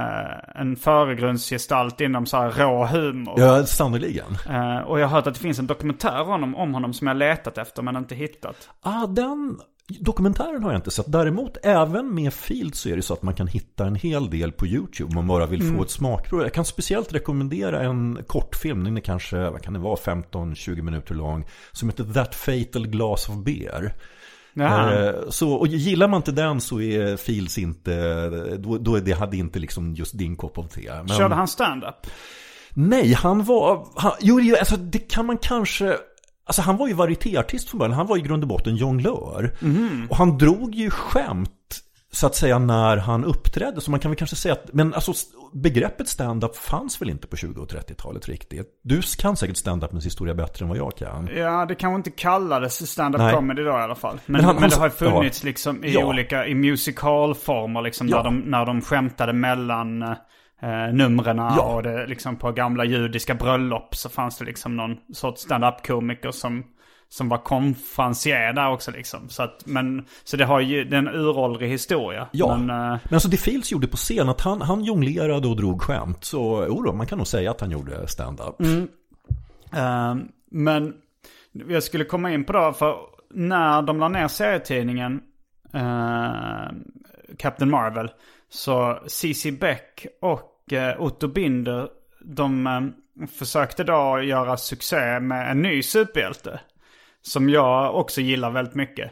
uh, en föregrundsgestalt inom så här rå humor. Ja, sannoliken. Uh, och jag har hört att det finns en dokumentär om honom, om honom som jag letat efter men inte hittat. Ah, den dokumentären har jag inte sett. Däremot, även med Field så är det så att man kan hitta en hel del på YouTube om man bara vill mm. få ett smakprov. Jag kan speciellt rekommendera en kortfilm, den är kanske, vad kan det vara, femton till tjugo minuter lång, som heter That Fatal Glass of Beer. Eh, så, och gillar man inte den så är Fields inte, då, då är det hade inte liksom just din kopp av te. Men, körde han stand-up? Nej, han var han, jo, alltså det kan man kanske, alltså han var ju varietéartist från början. Han var i grund och botten jonglör mm. och han drog ju skämt så att säga när han uppträdde, så man kan väl kanske säga att, men alltså begreppet stand-up fanns väl inte på tjugo- och trettiotalet riktigt. Du kan säkert stand-up med historia bättre än vad jag kan. Ja, det kan inte kallades stand-up Nej. comedy då i alla fall. Men, men, han, men det har funnits ja. liksom i ja. olika, i musikalformer liksom, ja. där, de, när de skämtade mellan eh, numren ja. och det liksom på gamla judiska bröllop så fanns det liksom någon sorts stand-up komiker som som var konferencier där också liksom. Så, att, men, så det har ju det är en uråldrig historia. Ja, men, men alltså det Fields gjorde på scen att han, han jonglerade och drog skämt. Så oro, man kan nog säga att han gjorde stand-up. Mm. Uh, men jag skulle komma in på det, för när de la ner serietidningen uh, Captain Marvel, så C C Beck och uh, Otto Binder, de uh, försökte då göra succé med en ny superhjälte som jag också gillar väldigt mycket.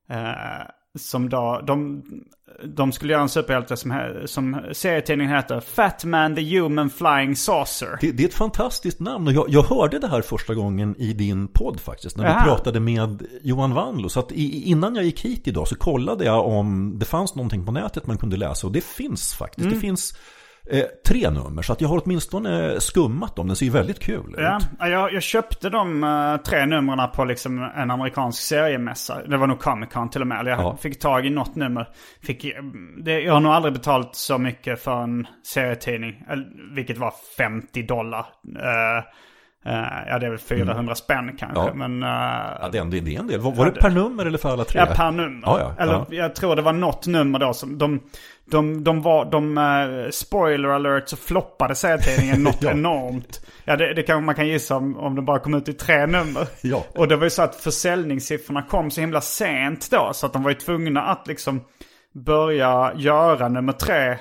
Uh, som då, de, de skulle göra en superhjälte som, som serietidningen heter Fat Man the Human Flying Saucer. Det, det är ett fantastiskt namn, och jag, jag hörde det här första gången i din podd faktiskt, när Aha. du pratade med Johan Wanlo. Så att i, innan jag gick hit idag så kollade jag om det fanns någonting på nätet man kunde läsa, och det finns faktiskt. Mm. Det finns eh, tre nummer, så att jag har åtminstone skummat om. Den ser ju väldigt kul ut. Ja, jag, jag köpte de uh, tre numren på liksom en amerikansk seriemässa. Det var nog Comic-Con till och med. Jag ja. fick tag i något nummer. Fick, det, jag har nog aldrig betalt så mycket för en serietidning, vilket var femtio dollar. Uh, Uh, ja, det är väl fyrahundra mm. spänn kanske. Ja. Men, uh, ja, det är en del. Det är en del. Var, var det per nummer eller för alla tre? Ja, per nummer. Ja, ja, eller ja. Jag tror det var något nummer då som de, de, de var, de, uh, spoiler alert, så floppade serietidningen något ja. enormt. Ja, det, det kan man kan gissa om, om det bara kom ut i tre nummer. Ja. Och det var ju så att försäljningssiffrorna kom så himla sent då, så att de var ju tvungna att liksom börja göra nummer tre.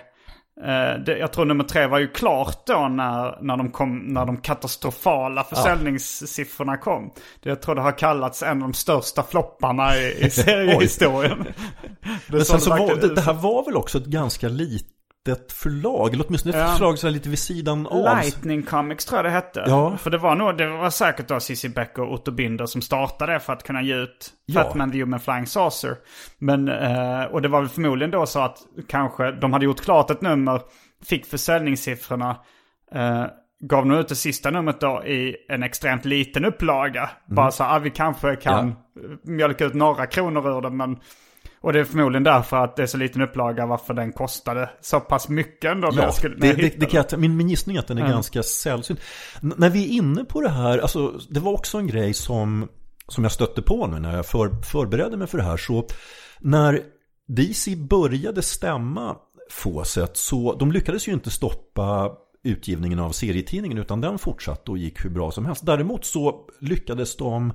Uh, det, jag tror nummer tre var ju klart då när, när, de, kom, när de katastrofala försäljningssiffrorna kom. Det, jag tror det har kallats en av de största flopparna i, i seriehistorien. det, Men sen så det, var, det, det här var väl också ett ganska litet förlag, eller åtminstone ett ja. förlag så här lite vid sidan av. Lightning Comics tror jag det hette. Ja. För det var nog, det var säkert då C C Beck och Otto Binder som startade för att kunna ge ut ja. Fat Man the Human Flying Saucer. Men, eh, och det var väl förmodligen då så att kanske de hade gjort klart ett nummer, fick försäljningssiffrorna, eh, gav nog ut det sista numret då i en extremt liten upplaga. Mm. Bara så att ah, vi kanske kan ja. mjölka ut några kronor ur det, men... Och det är förmodligen därför att det är så liten upplaga varför den kostade så pass mycket ändå. Ja, skulle, det, det, det kan jag, min, min gissning är att den är mm. ganska sällsynt. N- när vi är inne på det här, alltså, det var också en grej som, som jag stötte på nu när jag för, förberedde mig för det här. Så när D C började stämma Fawcett, så de lyckades ju inte stoppa utgivningen av serietidningen, utan den fortsatte och gick hur bra som helst. Däremot så lyckades de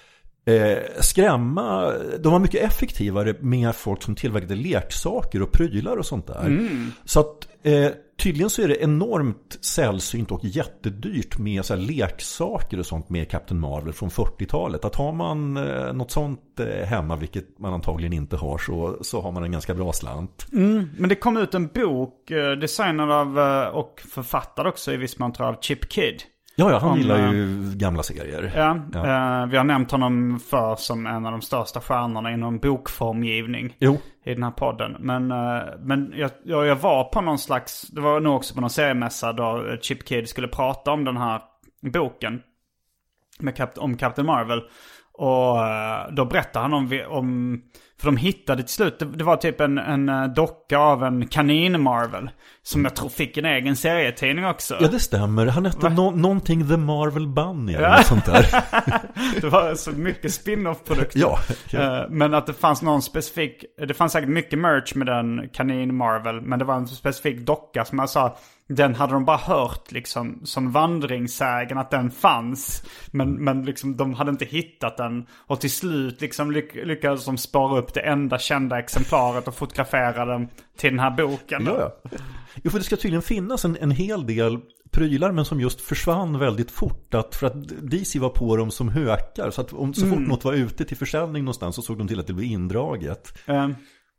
Eh, skrämma, de var mycket effektivare med folk som tillverkade leksaker och prylar och sånt där. Mm. Så att eh, tydligen så är det enormt sällsynt och jättedyrt med så här leksaker och sånt med Captain Marvel från fyrtiotalet. Att har man eh, något sånt eh, hemma, vilket man antagligen inte har, så, så har man en ganska bra slant. Mm, men det kom ut en bok eh, designad av eh, och författad också i viss mån tror jag, av Chip Kidd. Ja, ja, han om, gillar ju gamla serier. Ja, ja. Eh, vi har nämnt honom för som en av de största stjärnorna inom bokformgivning jo. i den här podden. Men, eh, men jag, jag var på någon slags, det var nog också på någon seriemässa då Chip Kidd skulle prata om den här boken med Cap- om Captain Marvel. Och eh, då berättade han om, om för de hittade till slut, det, det var typ en, en docka av en kanin Marvel som jag tror fick en egen serietidning också. Ja, det stämmer. Han hette no- någonting The Marvel Bunny eller ja. något sånt där. Det var så mycket spin-off-produkter. Ja, ja. Men att det fanns någon specifik, det fanns säkert mycket merch med den kanin Marvel, men det var en specifik docka som jag sa, den hade de bara hört liksom som vandringssägen att den fanns, men, men liksom de hade inte hittat den, och till slut liksom lyck- lyckades de spara upp det enda kända exemplaret och fotografera den till den här boken. Ja, ja. Jo, för det ska tydligen finnas en, en hel del prylar, men som just försvann väldigt fort, att, för att D C var på dem som hökar, så att om, så fort mm. något var ute till försäljning någonstans så såg de till att det blev indraget. Um,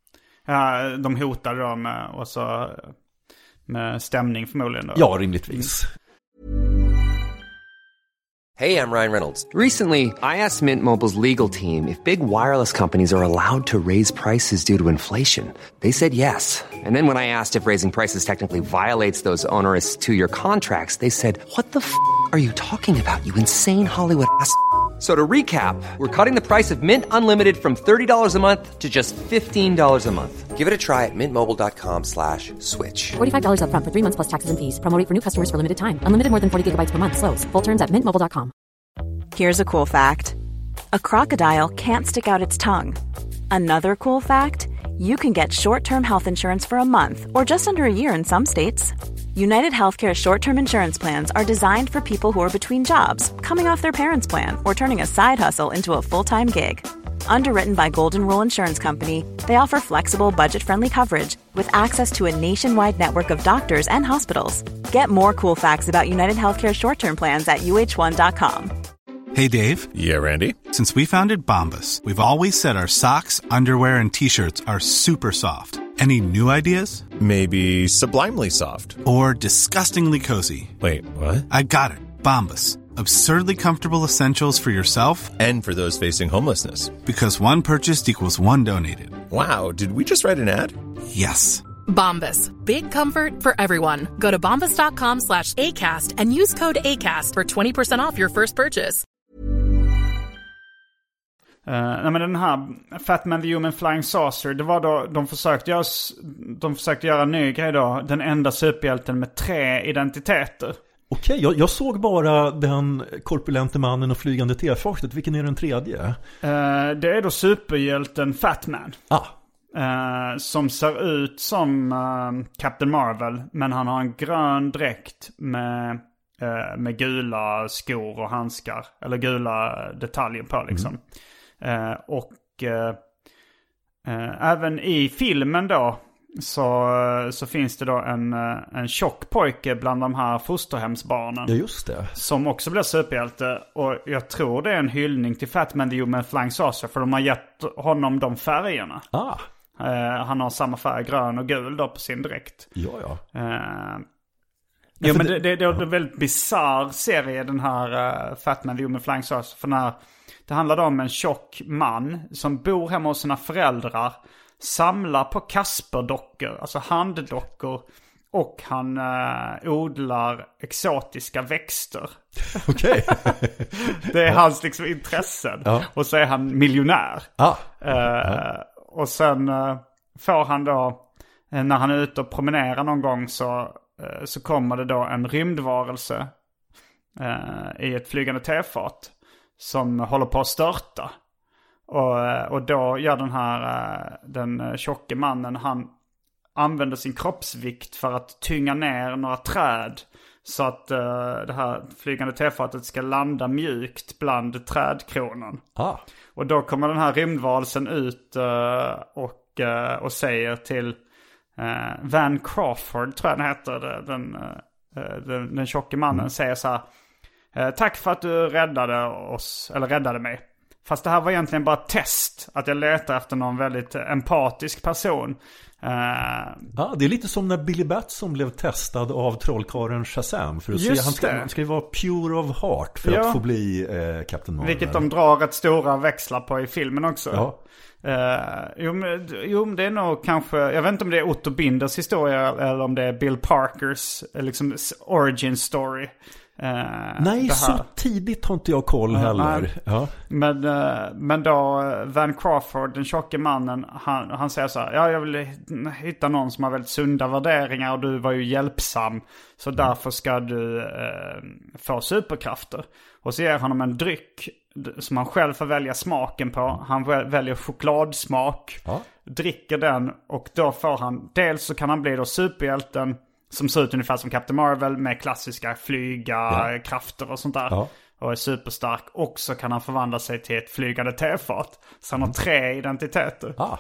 ja, de hotade dem med, och så med stämning förmodligen då. Ja, rimligtvis. Hey, I'm Ryan Reynolds. Recently, I asked Mint Mobile's legal team if big wireless companies are allowed to raise prices due to inflation. They said yes. And then when I asked if raising prices technically violates those onerous two-year contracts, they said, what the f*** are you talking about, you insane Hollywood ass f- So to recap, we're cutting the price of Mint Unlimited from thirty dollars a month to just fifteen dollars a month. Give it a try at mintmobile.com slash switch. forty-five dollars up front for three months plus taxes and fees. Promo rate for new customers for limited time. Unlimited more than forty gigabytes per month. Slows full terms at mint mobile dot com. Here's a cool fact. a crocodile can't stick out its tongue. Another cool fact, you can get short-term health insurance for a month or just under a year in some states. United Healthcare short-term insurance plans are designed for people who are between jobs, coming off their parents' plan, or turning a side hustle into a full-time gig. Underwritten by Golden Rule Insurance Company, they offer flexible, budget-friendly coverage with access to a nationwide network of doctors and hospitals. Get more cool facts about United Healthcare short-term plans at U H one dot com. Hey, Dave. Yeah, Randy. Since we founded Bombas, we've always said our socks, underwear, and T-shirts are super soft. Any new ideas? Maybe sublimely soft. Or disgustingly cozy. Wait, what? I got it. Bombas. Absurdly comfortable essentials for yourself and for those facing homelessness. Because one purchased equals one donated. Wow, did we just write an ad? Yes. Bombas. Big comfort for everyone. Go to bombas.com slash ACAST and use code ACAST for twenty percent off your first purchase. Uh, nej, men den här Fat Man the Human Flying Saucer, det var då de försökte göra, de försökte göra en ny grej då. Den enda superhjälten med tre identiteter. Okej, jag, jag såg bara den korpulente mannen och flygande tefartet. Vilken är den tredje? Uh, det är då superhjälten Fat Man. Ah. Uh, som ser ut som uh, Captain Marvel, men han har en grön dräkt med, uh, med gula skor och handskar. Eller gula detaljer på liksom. Mm. Uh, och uh, uh, även i filmen då så, så finns det då en, en tjock pojke bland de här fosterhemsbarnen. Ja, just det. Som också blir superhjälte. Och jag tror det är en hyllning till Fat Man the Human Flying Saucer, för de har gett honom de färgerna. Ah. Uh, han har samma färg, grön och gul då på sin dräkt. Ja, ja. Uh, ja, men det, det, det är en väldigt bizarr serie, den här uh, Fat Man the Human Flying Saucer. För när, det handlar om en tjock man som bor hemma hos sina föräldrar, samlar på Kasperdockor, alltså handdockor, och han uh, odlar exotiska växter. Okej. Det är hans liksom intressen. Ja. Och så är han miljonär. Ah. Uh, ja. Och sen uh, får han då, uh, när han är ute och promenerar någon gång, så, uh, så kommer det då en rymdvarelse uh, i ett flygande tefat som håller på att störta. Och, och då gör den här den tjocke mannen, han använder sin kroppsvikt för att tynga ner några träd så att uh, det här flygande tefatet ska landa mjukt bland trädkronan. Ah. Och då kommer den här rymdvarelsen ut uh, och, uh, och säger till uh, Van Crawford, tror jag den heter, den, uh, den, den tjocke mannen, mm. säger så här: uh, tack för att du räddade oss, eller räddade mig. Fast det här var egentligen bara ett test. Att jag letar efter någon väldigt empatisk person. Uh, ja, det är lite som när Billy Batson blev testad av trollkarlen Shazam. För att se, han, ska, han ska ju vara pure of heart för ja. att få bli eh, Captain Marvel. Vilket de drar rätt stora växlar på i filmen också. Ja. Uh, jo, men, jo, det är nog kanske... Jag vet inte om det är Otto Binders historia eller om det är Bill Parkers liksom, origin story. Uh, nej, så tidigt har inte jag koll uh, heller. Uh, ja. Men, uh, men då Van Crawford, den tjocke mannen, han, han säger så här: ja, jag vill hitta någon som har väldigt sunda värderingar och du var ju hjälpsam, så mm. därför ska du uh, få superkrafter. Och så ger honom en dryck som han själv får välja smaken på. Han väljer chokladsmak, ja. dricker den, och då får han, dels så kan han bli då superhjälten som ser ut ungefär som Captain Marvel med klassiska flyga ja. krafter och sånt där. Ja. Och är superstark. Och så kan han förvandla sig till ett flygande tefat. Så han har tre identiteter. Ah.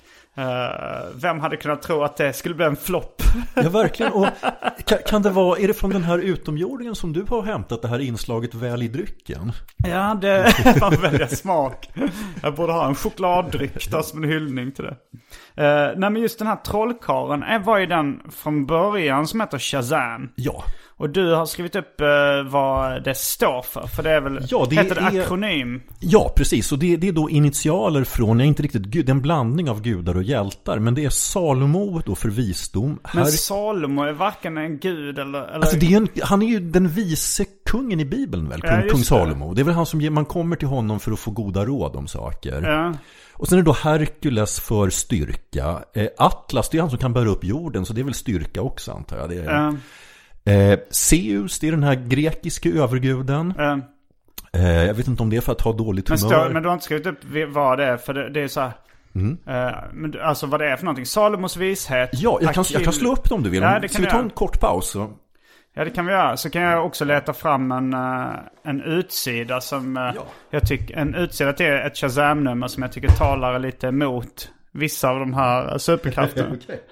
Uh, vem hade kunnat tro att det skulle bli en flopp? Ja, verkligen. Och kan, kan det vara, är det från den här utomjordingen som du har hämtat det här inslaget väl i drycken? Ja, det var väldigt smak. Jag borde ha en chokladdryck då, som en hyllning till det. Uh, nej, men just den här trollkaren var ju den från början som heter Shazam. Ja. Och du har skrivit upp uh, vad det står för. För det är väl, ja, det heter det är akronym? Ja, precis. Och det, det är då initialer från, jag är inte riktigt gud, en blandning av gudar och hjältar. Men det är Salomo då för visdom. Men Här... Salomo är varken en gud eller... eller... Alltså det är en, han är ju den vise kungen i Bibeln väl, kung, ja, kung Salomo. Det. det är väl han som, man kommer till honom för att få goda råd om saker. Ja. Och sen är det då Herkules för styrka. Eh, Atlas, det är han som kan bära upp jorden, så det är väl styrka också, antar jag. Det är... Ja. Eh, Zeus, det är den här grekiska överguden. Mm. Eh, jag vet inte om det är för att ha dåligt humör. Men, stå, men du har inte skrivit upp vad det är, för det, det är så här... Mm. Uh, men, alltså vad det är för någonting. Salomos vishet. Ja, jag kan, jag kan slå upp dem om du vill. Ja, det kan Ska vi ta en kort paus? Så? Ja, det kan vi göra. Så kan jag också leta fram en, uh, en utsida som uh, ja. jag tycker, en utsida till ett Shazam-nummer som jag tycker talar lite emot vissa av de här superkrafterna. Okej, okay.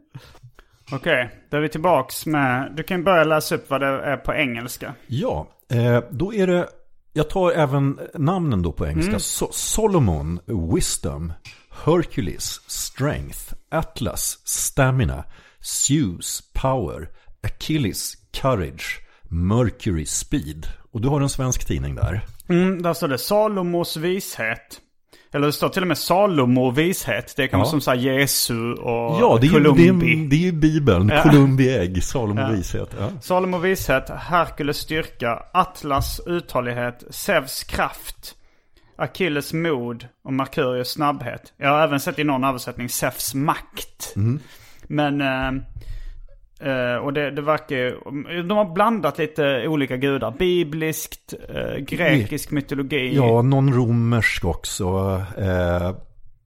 okay, då är vi tillbaks med... Du kan börja läsa upp vad det är på engelska. Ja, eh, då är det... Jag tar även namnen då på engelska. Mm. So- Solomon, Wisdom, Hercules, Strength, Atlas, Stamina, Zeus, Power, Achilles, Courage, Mercury, Speed. Och du har en svensk tidning där. Mm, där står det Salomos vishet. Eller det står till och med Salomo vishet. Det kan vara ja. som så här Jesu och ja, det är Columbi. Ju, det, är, det är ju Bibeln. Ja. Columbi ägg, Salomo ja. vishet. Ja. Salomo vishet, Herkules styrka, Atlas uthållighet, Zeus kraft, Achilles mod och Merkurius snabbhet. Jag har även sett i någon översättning Zeus makt. Mm. Men... Eh, Uh, och det, det verkar... De har blandat lite olika gudar. Bibliskt, uh, grekisk mytologi. Ja, någon romersk också. Uh,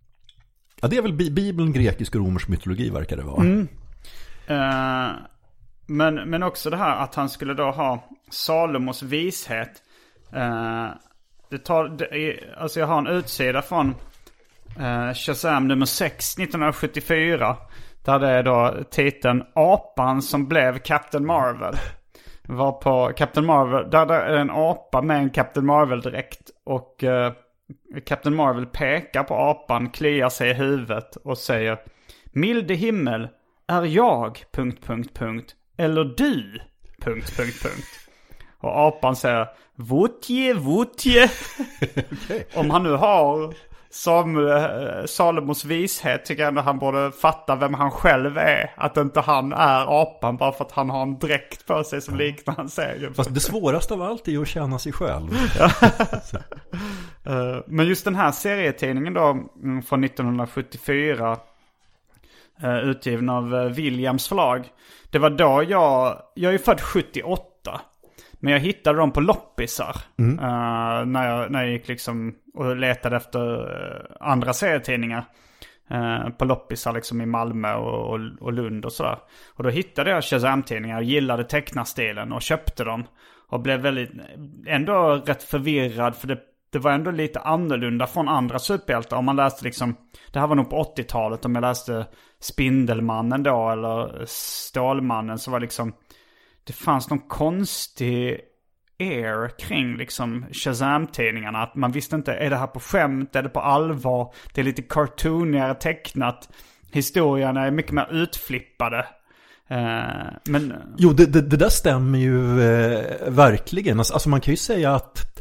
ja, det är väl Bibeln, grekisk och romersk mytologi verkar det vara. Mm. Uh, men, men också det här att han skulle då ha Salomos vishet. Uh, det tar, det, alltså jag har en utsida från uh, Shazam nummer sex nittonhundrasjuttiofyra. Där det är då titeln Apan som blev Captain Marvel. Var på Captain Marvel. Där är en apa med en Captain Marvel-dräkt. Och uh, Captain Marvel pekar på apan, kliar sig i huvudet och säger: milde himmel, är jag... punkt, punkt, punkt. Eller du... punkt, punkt, punkt. Och apan säger: votje, votje. Okay. Om han nu har... Som uh, Salomos vishet tycker jag ändå han borde fatta vem han själv är. Att inte han är apan bara för att han har en dräkt på sig som liknar hans egen. Fast det svåraste av allt är ju att känna sig själv. uh, men just den här serietidningen då från nittonhundrasjuttiofyra uh, utgiven av uh, Williams förlag. Det var då jag, jag är född sjuttioåtta. Men jag hittade dem på loppisar mm. uh, när, jag, när jag gick liksom och letade efter uh, andra serietidningar uh, på loppisar liksom i Malmö och, och, och Lund och sådär. Och då hittade jag Shazam-tidningar, gillade tecknarstilen och köpte dem. Och blev väldigt, ändå rätt förvirrad för det, det var ändå lite annorlunda från andra superhjältar. Om man läste liksom, det här var nog på åttiotalet, om jag läste Spindelmannen då eller Stålmannen så var liksom... Det fanns någon konstig air kring liksom Shazam-tidningarna. Att man visste inte, är det här på skämt? Är det på allvar? Det är lite cartoonigare tecknat. Historierna är mycket mer utflippade. Uh, men... Jo, det, det, det där stämmer ju eh, verkligen. Alltså, alltså man kan ju säga att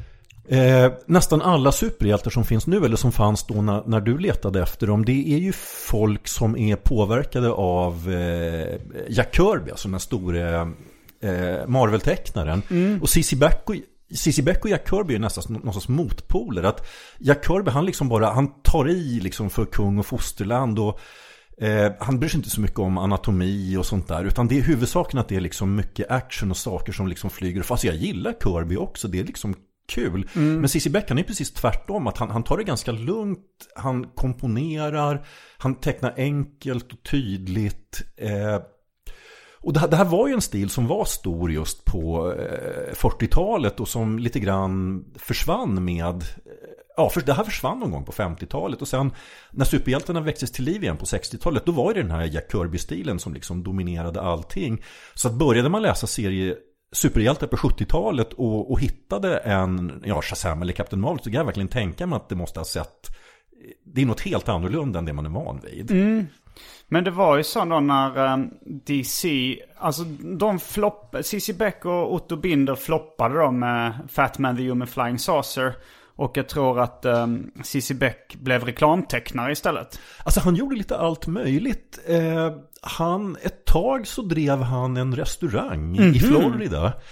eh, nästan alla superhjältar som finns nu, eller som fanns då när, när du letade efter dem, det är ju folk som är påverkade av eh, Jack Kirby, alltså den stora eh, Marvel-tecknaren. Mm. Och C C Beck och, C C Beck och Jack Kirby är nästan någon sorts motpoler. Att Jack Kirby, han liksom bara, han tar i liksom för kung och fosterland och eh, han bryr sig inte så mycket om anatomi och sånt där, utan det är huvudsaken att det är liksom mycket action och saker som liksom flyger. Fast jag gillar Kirby också, det är liksom kul. Mm. Men C C Beck, han är precis tvärtom, att han, han tar det ganska lugnt, han komponerar, han tecknar enkelt och tydligt. Eh, och det här, det här var ju en stil som var stor just på eh, fyrtiotalet och som lite grann försvann med... Ja, för det här försvann någon gång på femtiotalet och sen när superhjältarna växtes till liv igen på sextiotalet, då var det den här Jack Kirby-stilen som liksom dominerade allting. Så att började man läsa serie superhjältar på sjuttiotalet och, och hittade en, ja, Shazam eller Captain Marvel, så kan jag verkligen tänka mig att det måste ha sett, det är något helt annorlunda än det man är van vid. Mm. Men det var ju så då när um, D C, alltså de flopp, C C Beck och Otto Binder floppade de med Fat Man the Human Flying Saucer. Och jag tror att um, C C Beck blev reklamtecknare istället. Alltså han gjorde lite allt möjligt. Eh, han, ett tag så drev han en restaurang mm-hmm. i Florida.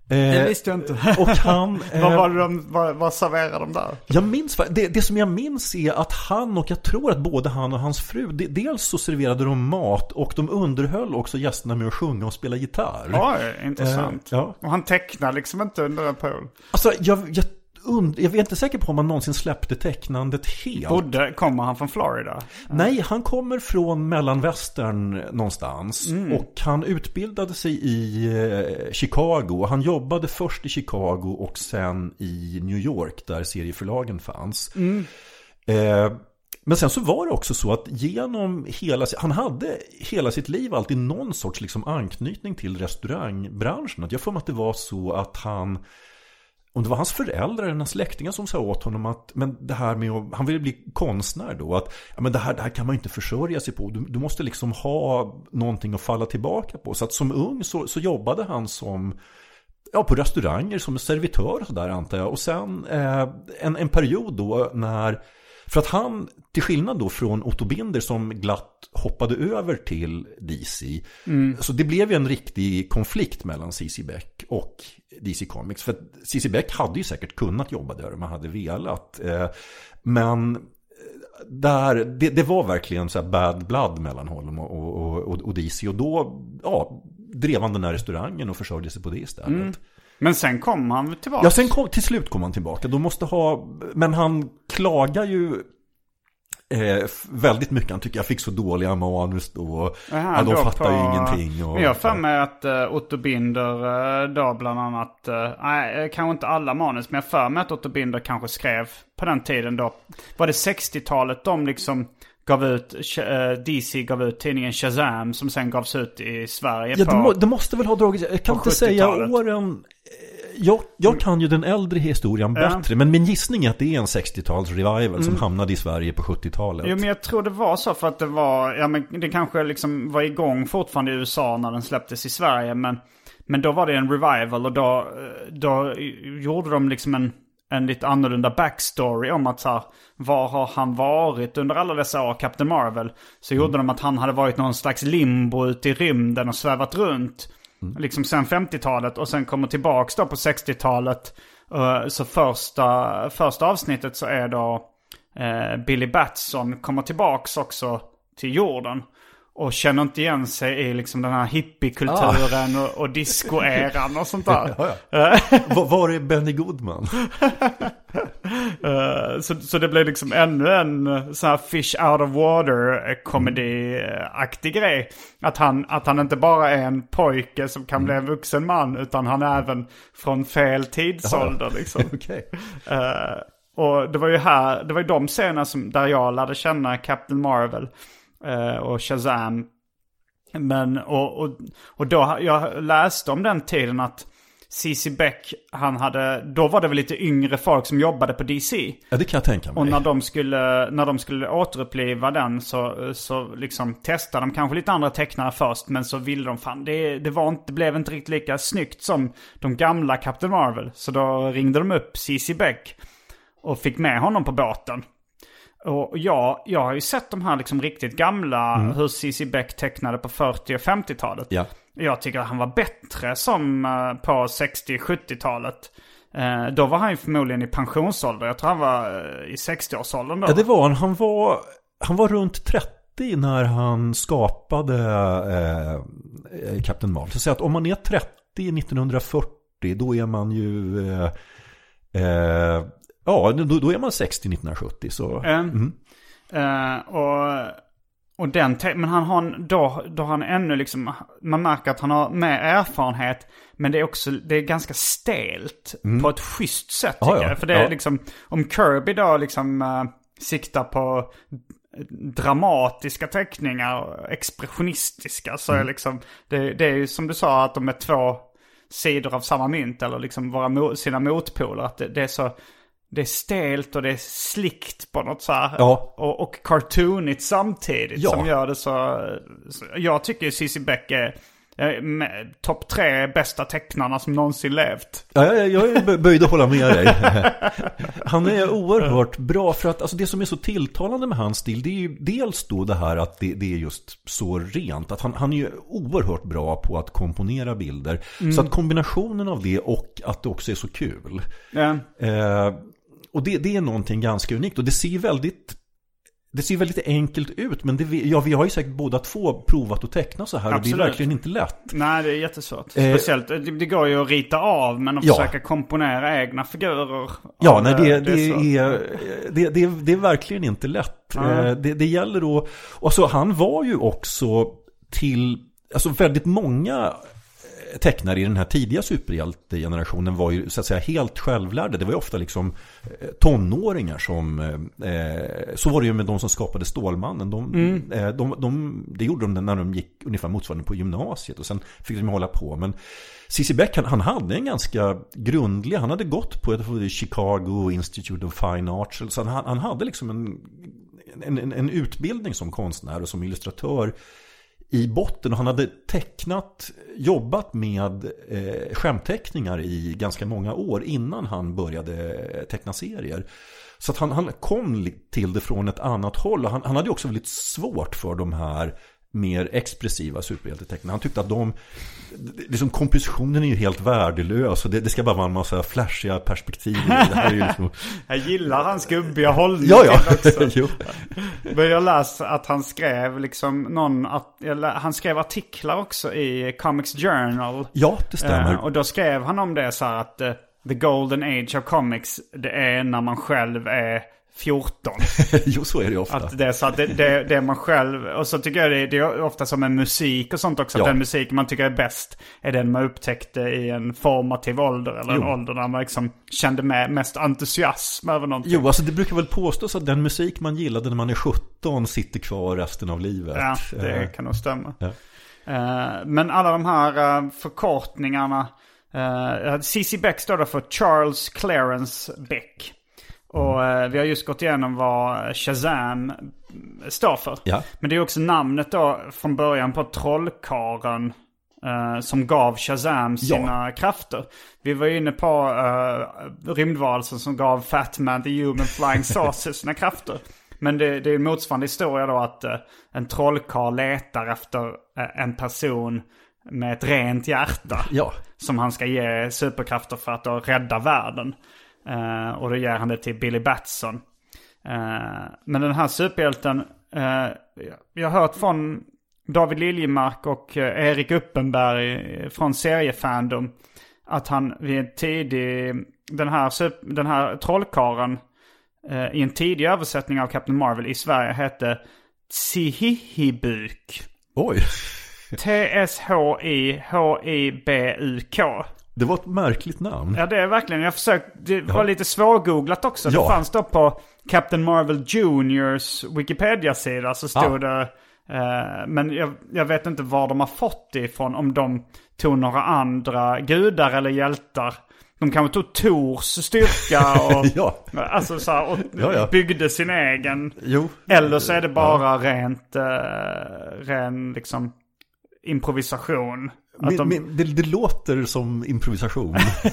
Det visste jag inte. Och han, vad, var det de, vad, vad serverade de där? Jag minns, det, det som jag minns är att han, och jag tror att både han och hans fru, det, dels så serverade de mat och de underhöll också gästerna med att sjunga och spela gitarr. Ja, intressant. Eh, ja. Och han tecknar liksom inte under en period. Alltså, jag, jag, und, jag är inte säker på om han någonsin släppte tecknandet helt. Bodde, kommer han från Florida? Nej, han kommer från mellanvästern någonstans. Mm. Och han utbildade sig i eh, Chicago. Han jobbade först i Chicago och sen i New York där serieförlagen fanns. Mm. Eh, men sen så var det också så att genom hela, han hade hela sitt liv alltid någon sorts liksom anknytning till restaurangbranschen. Att jag får mig att det var så att han, om det var hans föräldrar eller hans släktingar som sa åt honom att men det här med att, han ville bli konstnär då, att ja, men det, här, det här kan man inte försörja sig på. Du, du måste liksom ha någonting att falla tillbaka på. Så att som ung så, så jobbade han som, ja, på restauranger som servitör och sådär, antar jag. Och sen eh, en, en period då när, för att han, till skillnad då från Otto Binder som glatt hoppade över till D C. Mm. Så det blev ju en riktig konflikt mellan C C Beck och D C Comics. För C C Beck hade ju säkert kunnat jobba där om man hade velat. Men där, det, det var verkligen så här bad blood mellan honom och, och, och, och D C. Och då ja, drev han den här restaurangen och försörjde sig på det istället. Mm. Men sen kom han tillbaka. Ja, sen kom, till slut kom han tillbaka. Då måste ha, men han klagar ju eh, väldigt mycket. Han tycker jag fick så dåliga manus då. Aha, ja, de då fattar på, ju ingenting. Och, men jag för mig att uh, Otto Binder uh, då bland annat, nej uh, kanske inte alla manus, men jag för mig att Otto Binder kanske skrev på den tiden då. Var det sextiotalet de liksom gav ut, D C gav ut tidningen Shazam som sen gavs ut i Sverige. Ja, på, det, må, det måste väl ha dragit, jag kan inte säga åren. Jag, jag kan ju den äldre historien bättre, ja. Men min gissning är att det är en sextiotals revival mm. som hamnade i Sverige på sjuttiotalet. Jo, men jag tror det var så för att det var, ja men det kanske liksom var igång fortfarande i U S A när den släpptes i Sverige, men, men då var det en revival och då, då gjorde de liksom en en lite annorlunda backstory om att så här, var har han varit under alla dessa år, Captain Marvel. Så mm. gjorde de att han hade varit någon slags limbo ute i rymden och svävat runt. Mm. Liksom sen femtiotalet och sen kommer tillbaks då på sextiotalet. Uh, så första, första avsnittet så är då uh, Billy Batson kommer tillbaks också till jorden. Och känner inte igen sig i liksom den här hippiekulturen ah. och, och disco-eran och sånt där. Ja, ja. Var, var är Benny Goodman? uh, så, så det blev liksom ännu en sån här fish out of water comedy-aktig mm. grej. Att han, att han inte bara är en pojke som kan mm. bli en vuxen man, utan han är även från fel tidsålder. Liksom. Okay. Uh, och det var ju här, det var ju de scenerna som, där jag lärde känna Captain Marvel. Uh, och Shazam. Men och, och, och då jag läste om den tiden att C C Beck, han hade, då var det väl lite yngre folk som jobbade på D C. Ja, det kan jag tänka mig. Och när de skulle, när de skulle återuppliva den så, så liksom testade de kanske lite andra tecknare först, men så ville de fan, det, det, var inte, det blev inte riktigt lika snyggt som de gamla Captain Marvel. Så då ringde de upp C C Beck och fick med honom på båten. Och jag, jag har ju sett de här liksom riktigt gamla, mm. hur C C Beck tecknade på fyrtio- och femtiotalet. Ja. Jag tycker att han var bättre som uh, på sextio- och sjuttiotalet. Uh, då var han ju förmodligen i pensionsålder. Jag tror han var uh, i sextio-årsåldern då. Ja, det var han. Han var, han var runt trettio när han skapade uh, Captain Marvel. Så att om man är trettio nittonhundrafyrtio, då är man ju... Uh, uh, Ja, då, då är man sextio nittonhundrasjuttio så. Mm. Mm. Uh, och och den te- men han har då då han ännu liksom, man märker att han har mer erfarenhet, men det är också, det är ganska stelt mm. på ett schysst sätt tycker ah, ja. jag. För det är ja. liksom, om Kirby då liksom uh, siktar på dramatiska teckningar, expressionistiska, så mm. är liksom det, det är ju som du sa att de är två sidor av samma mynt, eller liksom våra mo- sina motpoler, att det, det är så. Det är stelt och det är slickt på något så här. Ja. Och, och cartoonigt samtidigt, ja. som gör det så, så... Jag tycker C C Beck är topp tre bästa tecknarna som någonsin levt. Ja, jag, jag är böjd att hålla med dig. Han är oerhört bra för att alltså, det som är så tilltalande med hans stil, det är ju dels då det här att det, det är just så rent. Att han, han är ju oerhört bra på att komponera bilder. Mm. Så att kombinationen av det och att det också är så kul. Ja. Eh, och det, det är någonting ganska unikt. Och det ser väldigt... Det ser väldigt enkelt ut, men det, ja, vi har ju säkert båda två provat att teckna så här. Absolut. Och det är verkligen inte lätt. Nej, det är jättesvårt. Speciellt, eh, det, det går ju att rita av, men att ja. försöka komponera egna figurer. Ja, nej, det, det, det, är, är, det, det, det är verkligen inte lätt. Mm. Det, det gäller då... Och så, han var ju också till... Alltså väldigt många... tecknare i den här tidiga superhjältegenerationen var ju så att säga helt självlärda. Det var ju ofta liksom tonåringar som eh, så var det ju med de som skapade Stålmannen. De, mm. eh, de, de, det gjorde de när de gick ungefär motsvarande på gymnasiet och sen fick de hålla på. Men C C Beck, han, han hade en ganska grundlig, han hade gått på ett Chicago Institute of Fine Arts, så han, han hade liksom en, en, en utbildning som konstnär och som illustratör i botten, och han hade tecknat, jobbat med eh, skämteckningar i ganska många år innan han började teckna serier. Så att han, han kom till det från ett annat håll, och han, han hade också väldigt svårt för de här mer expressiva superhjältetecknarna. Han tyckte att de, liksom kompositionen är ju helt värdelös och det, det ska bara vara en massa flashiga perspektiv. Det här är ju liksom... Jag gillar hans gubbiga hållning. Ja, ja. Också. Men jag läste att han skrev liksom någon, att, han skrev artiklar också i Comics Journal. Ja, det stämmer. Uh, och då skrev han om det så här att uh, the golden age of comics, det är när man själv är fjorton. Jo, så är det ofta. Att det är så att det, det, det är man själv. Och så tycker jag det, det är ofta som en musik och sånt också. Ja. Att den musik man tycker är bäst är den man upptäckte i en formativ ålder. Eller jo. en ålder där man liksom kände med mest entusiasm över någonting. Jo, alltså det brukar väl påstås att den musik man gillade när man är sjutton sitter kvar resten av livet. Ja, det uh. kan nog stämma. Ja. Uh, men alla de här uh, förkortningarna. Uh, C C Beck står där för Charles Clarence Beck. Och eh, vi har just gått igenom vad Shazam står för. Ja. Men det är också namnet då från början på trollkaren eh, som gav Shazam sina ja. krafter. Vi var inne på eh, rymdvalsen som gav Fat Man the Human Flying Saucer sina krafter. Men det, det är en motsvarande historia då att eh, en trollkarl letar efter eh, en person med ett rent hjärta. Ja. Som han ska ge superkrafter för att då rädda världen. Uh, och då ger han det till Billy Batson. Uh, men den här superhjälten, uh, jag har hört från David Liljemark och uh, Erik Uppenberg från Seriefandom att han vid en tidig, den här, super, den här trollkaren uh, i en tidig översättning av Captain Marvel i Sverige hette Tsihihibuk. Oj. T S H I H I B U K. Det var ett märkligt namn. Ja, det är verkligen. Jag försökte, det var ja. lite svårgooglat också. Ja. Det fanns då på Captain Marvel Juniors Wikipedia-sida så stod ah. det... Eh, men jag, jag vet inte var de har fått det ifrån. Om de tog några andra gudar eller hjältar. De kanske tog Tors styrka och, ja. alltså, så här, och ja, ja. byggde sin egen. Jo. Eller så är det bara ja. rent eh, ren liksom improvisation. Men, de... men det, det låter som improvisation.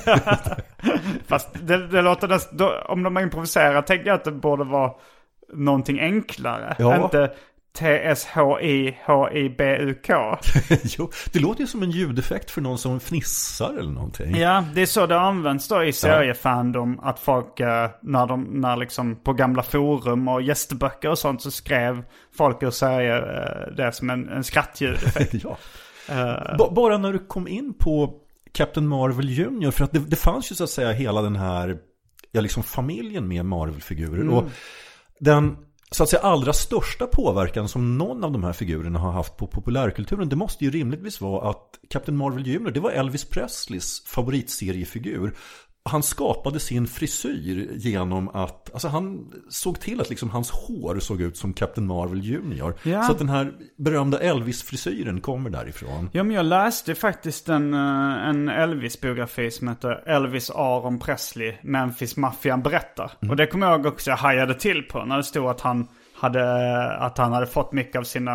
Fast det, det låter nästan, då, om de har improviserat tänker jag att det borde vara någonting enklare. Ja. Inte T S H I H I B U K. Jo, det låter ju som en ljudeffekt för någon som fnissar eller någonting. Ja, det är så det används då i seriefandom. Att folk, när de, när liksom på gamla forum och gästböcker och sånt så skrev folk och säger det som en, en skrattljudeffekt. Ja. Uh, B- bara när du kom in på Captain Marvel Junior, för att det, det fanns ju så att säga hela den här ja, liksom familjen med Marvel-figurer mm. och den så att säga allra största påverkan som någon av de här figurerna har haft på populärkulturen, det måste ju rimligtvis vara att Captain Marvel Junior, det var Elvis Presleys favoritseriefigur. Han skapade sin frisyr genom att alltså han såg till att liksom hans hår såg ut som Captain Marvel Junior. Ja. Så att den här berömda Elvis-frisyren kommer därifrån. Ja, men jag läste faktiskt en, en Elvis-biografi som heter Elvis Aaron Presley, Memphis Maffian berättar. Mm. Och det kommer jag också jag hajade till på när det stod att han hade, att han hade fått mycket av sina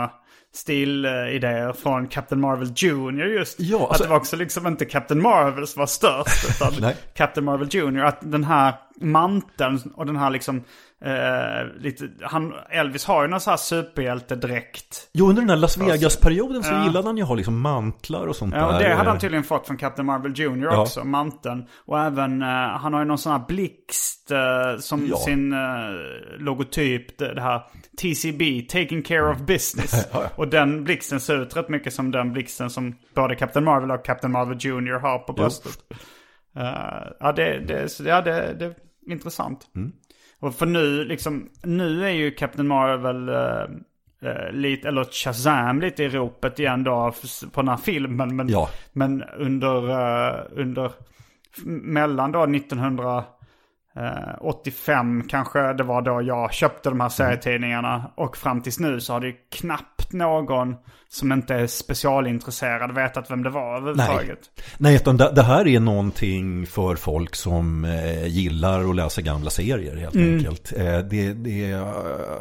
stilidéer från Captain Marvel Junior just. Ja, alltså, att det var också liksom inte Captain Marvel som var störst utan Captain Marvel Junior. Att den här manteln och den här liksom eh, lite, han, Elvis har ju någon sån här superhjältedräkt. Jo, under den här Las Vegas-perioden så ja. gillade han ju ha liksom mantlar och sånt ja, och där. det hade han tydligen fått från Captain Marvel Junior ja. också, manteln. Och även, eh, han har ju någon sån här blixt eh, som ja. sin eh, logotyp, det, det här T C B, Taking Care of Business. ja, ja. Och den blixten ser ut rätt mycket som den blixten som både Captain Marvel och Captain Marvel Junior har på bröstet. Uh, ja, det, det, ja det, det är intressant. Mm. Och för nu, liksom, nu är ju Captain Marvel uh, uh, lite, eller Shazam lite i ropet igen då på den här filmen. Men, ja. men under, uh, under mellan då nittonhundraåttiofem kanske det var då jag köpte de här serietidningarna. Och fram tills nu så har det ju knappt någon som inte är specialintresserad vetat vem det var överhuvudtaget. Nej, utan det, det här är någonting för folk som eh, gillar att läsa gamla serier helt mm. enkelt. Eh, det, det, eh,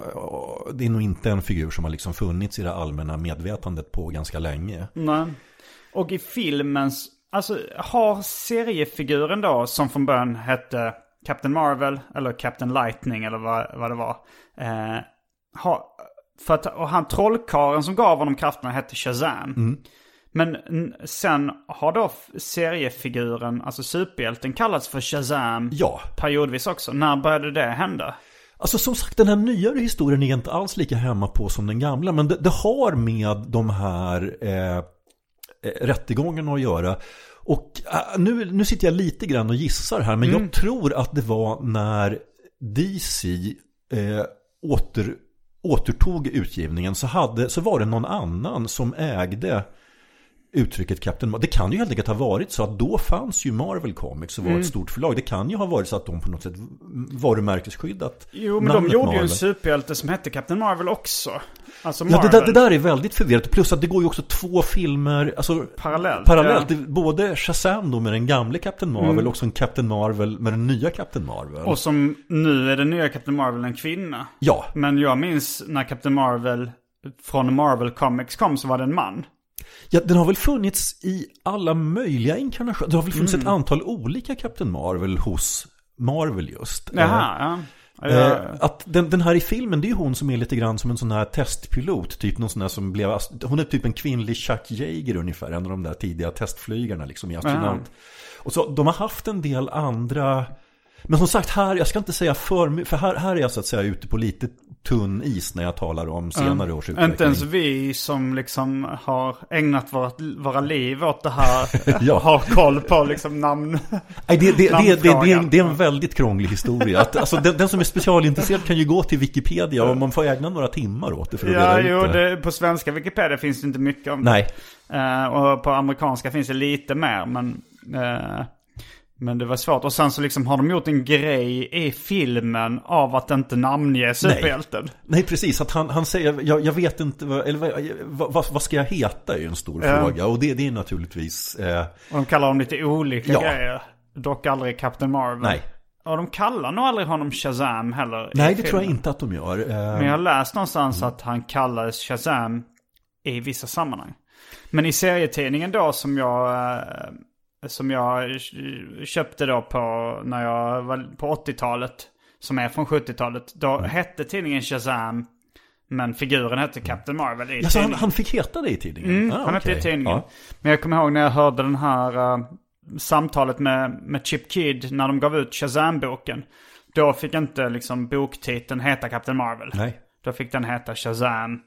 det är nog inte en figur som har liksom funnits i det allmänna medvetandet på ganska länge. Nej. Och i filmens, alltså har seriefiguren då som från början hette Captain Marvel eller Captain Lightning eller vad, vad det var. Eh, har, för att, och han trollkaren som gav honom krafterna hette Shazam. Mm. Men n- sen har då seriefiguren, alltså superhjälten, kallats för Shazam ja. periodvis också. När började det hända? Alltså som sagt, den här nyare historien är inte alls lika hemma på som den gamla. Men det, det har med de här eh, rättegångarna att göra. Och äh, nu, nu sitter jag lite grann och gissar här. Men mm. jag tror att det var när D C eh, åter, återtog utgivningen så, hade, så var det någon annan som ägde uttrycket Captain Marvel. Det kan ju helt enkelt ha varit så att då fanns ju Marvel Comics och var mm. ett stort förlag. Det kan ju ha varit så att de på något sätt varumärkesskyddat. Jo, men de gjorde Marvel. ju en superhjälte som hette Captain Marvel också. Alltså Marvel. Ja, det där, det där är väldigt förvirrat. Plus att det går ju också två filmer alltså, parallellt. parallellt. Ja. Både Shazam då med den gamla Captain Marvel mm. och också en Captain Marvel med den nya Captain Marvel. Och som nu är den nya Captain Marvel en kvinna. Ja. Men jag minns när Captain Marvel från Marvel Comics kom så var det en man. Ja, den har väl funnits i alla möjliga inkarnationer. Det har väl funnits mm. ett antal olika Captain Marvel hos Marvel just. Jaha, ja. Ja, ja, ja. Att den, den här i filmen, det är ju hon som är lite grann som en sån här testpilot. Typ någon sån här som blev, hon är typ en kvinnlig Chuck Yeager ungefär. En av de där tidiga testflygarna liksom i astronaut. Ja. Och så de har haft en del andra. Men som sagt här, jag ska inte säga för för här, här är jag så att säga ute på lite tunn is när jag talar om senare mm. års utveckling. Inte ens vi som liksom har ägnat våra, våra liv åt det här ja. har koll på liksom namn. Nej, det, det, det, det, det, är en, det är en väldigt krånglig historia. Att, alltså, den, den som är specialintresserad kan ju gå till Wikipedia och man får ägna några timmar åt det för att ja, reda jo, ut det. det. På svenska Wikipedia finns det inte mycket om Nej. det. Uh, och på amerikanska finns det lite mer, men... Uh, Men det var svårt. Och sen så liksom har de gjort en grej i filmen av att inte namnge superhjälten. Nej. Nej, precis. Att han, han säger, jag, jag vet inte, vad, eller vad, vad, vad ska jag heta är ju en stor ja. fråga. Och det, det är naturligtvis... Eh... Och de kallar dem lite olika ja. grejer. Dock aldrig Captain Marvel. Nej. Och de kallar nog aldrig honom Shazam heller. Nej, det tror jag inte att de gör. Eh... Men jag har läst någonstans mm. att han kallades Shazam i vissa sammanhang. Men i serietidningen då som jag... Eh... som jag köpte då på när jag var på åttiotalet, som är från sjuttiotalet, då mm. hette tidningen Shazam, men figuren hette Captain Marvel i ja, så han, han fick heta det i tidningen? Mm, ah, han okay. hette i tidningen. Ja. Men jag kommer ihåg när jag hörde den här uh, samtalet med, med Chip Kidd när de gav ut Shazam-boken. Då fick inte liksom boktiteln heta Captain Marvel. Nej. Då fick den heta Shazam.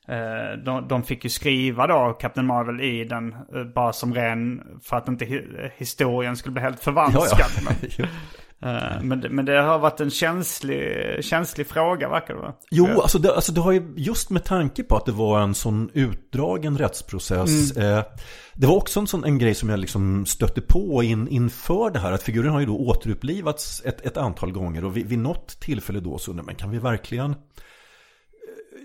De, de fick ju skriva då Captain Marvel i den bara som ren för att inte historien skulle bli helt förvanskad. Ja, ja. men, men, men det har varit en känslig, känslig fråga, verkar det vara. Jo, alltså det, alltså det har ju just med tanke på att det var en sån utdragen rättsprocess. Mm. Eh, det var också en sån en grej som jag liksom stötte på in, inför det här. Att figuren har ju då återupplivats ett, ett antal gånger. Och vid, vid något tillfälle då så, men kan vi verkligen...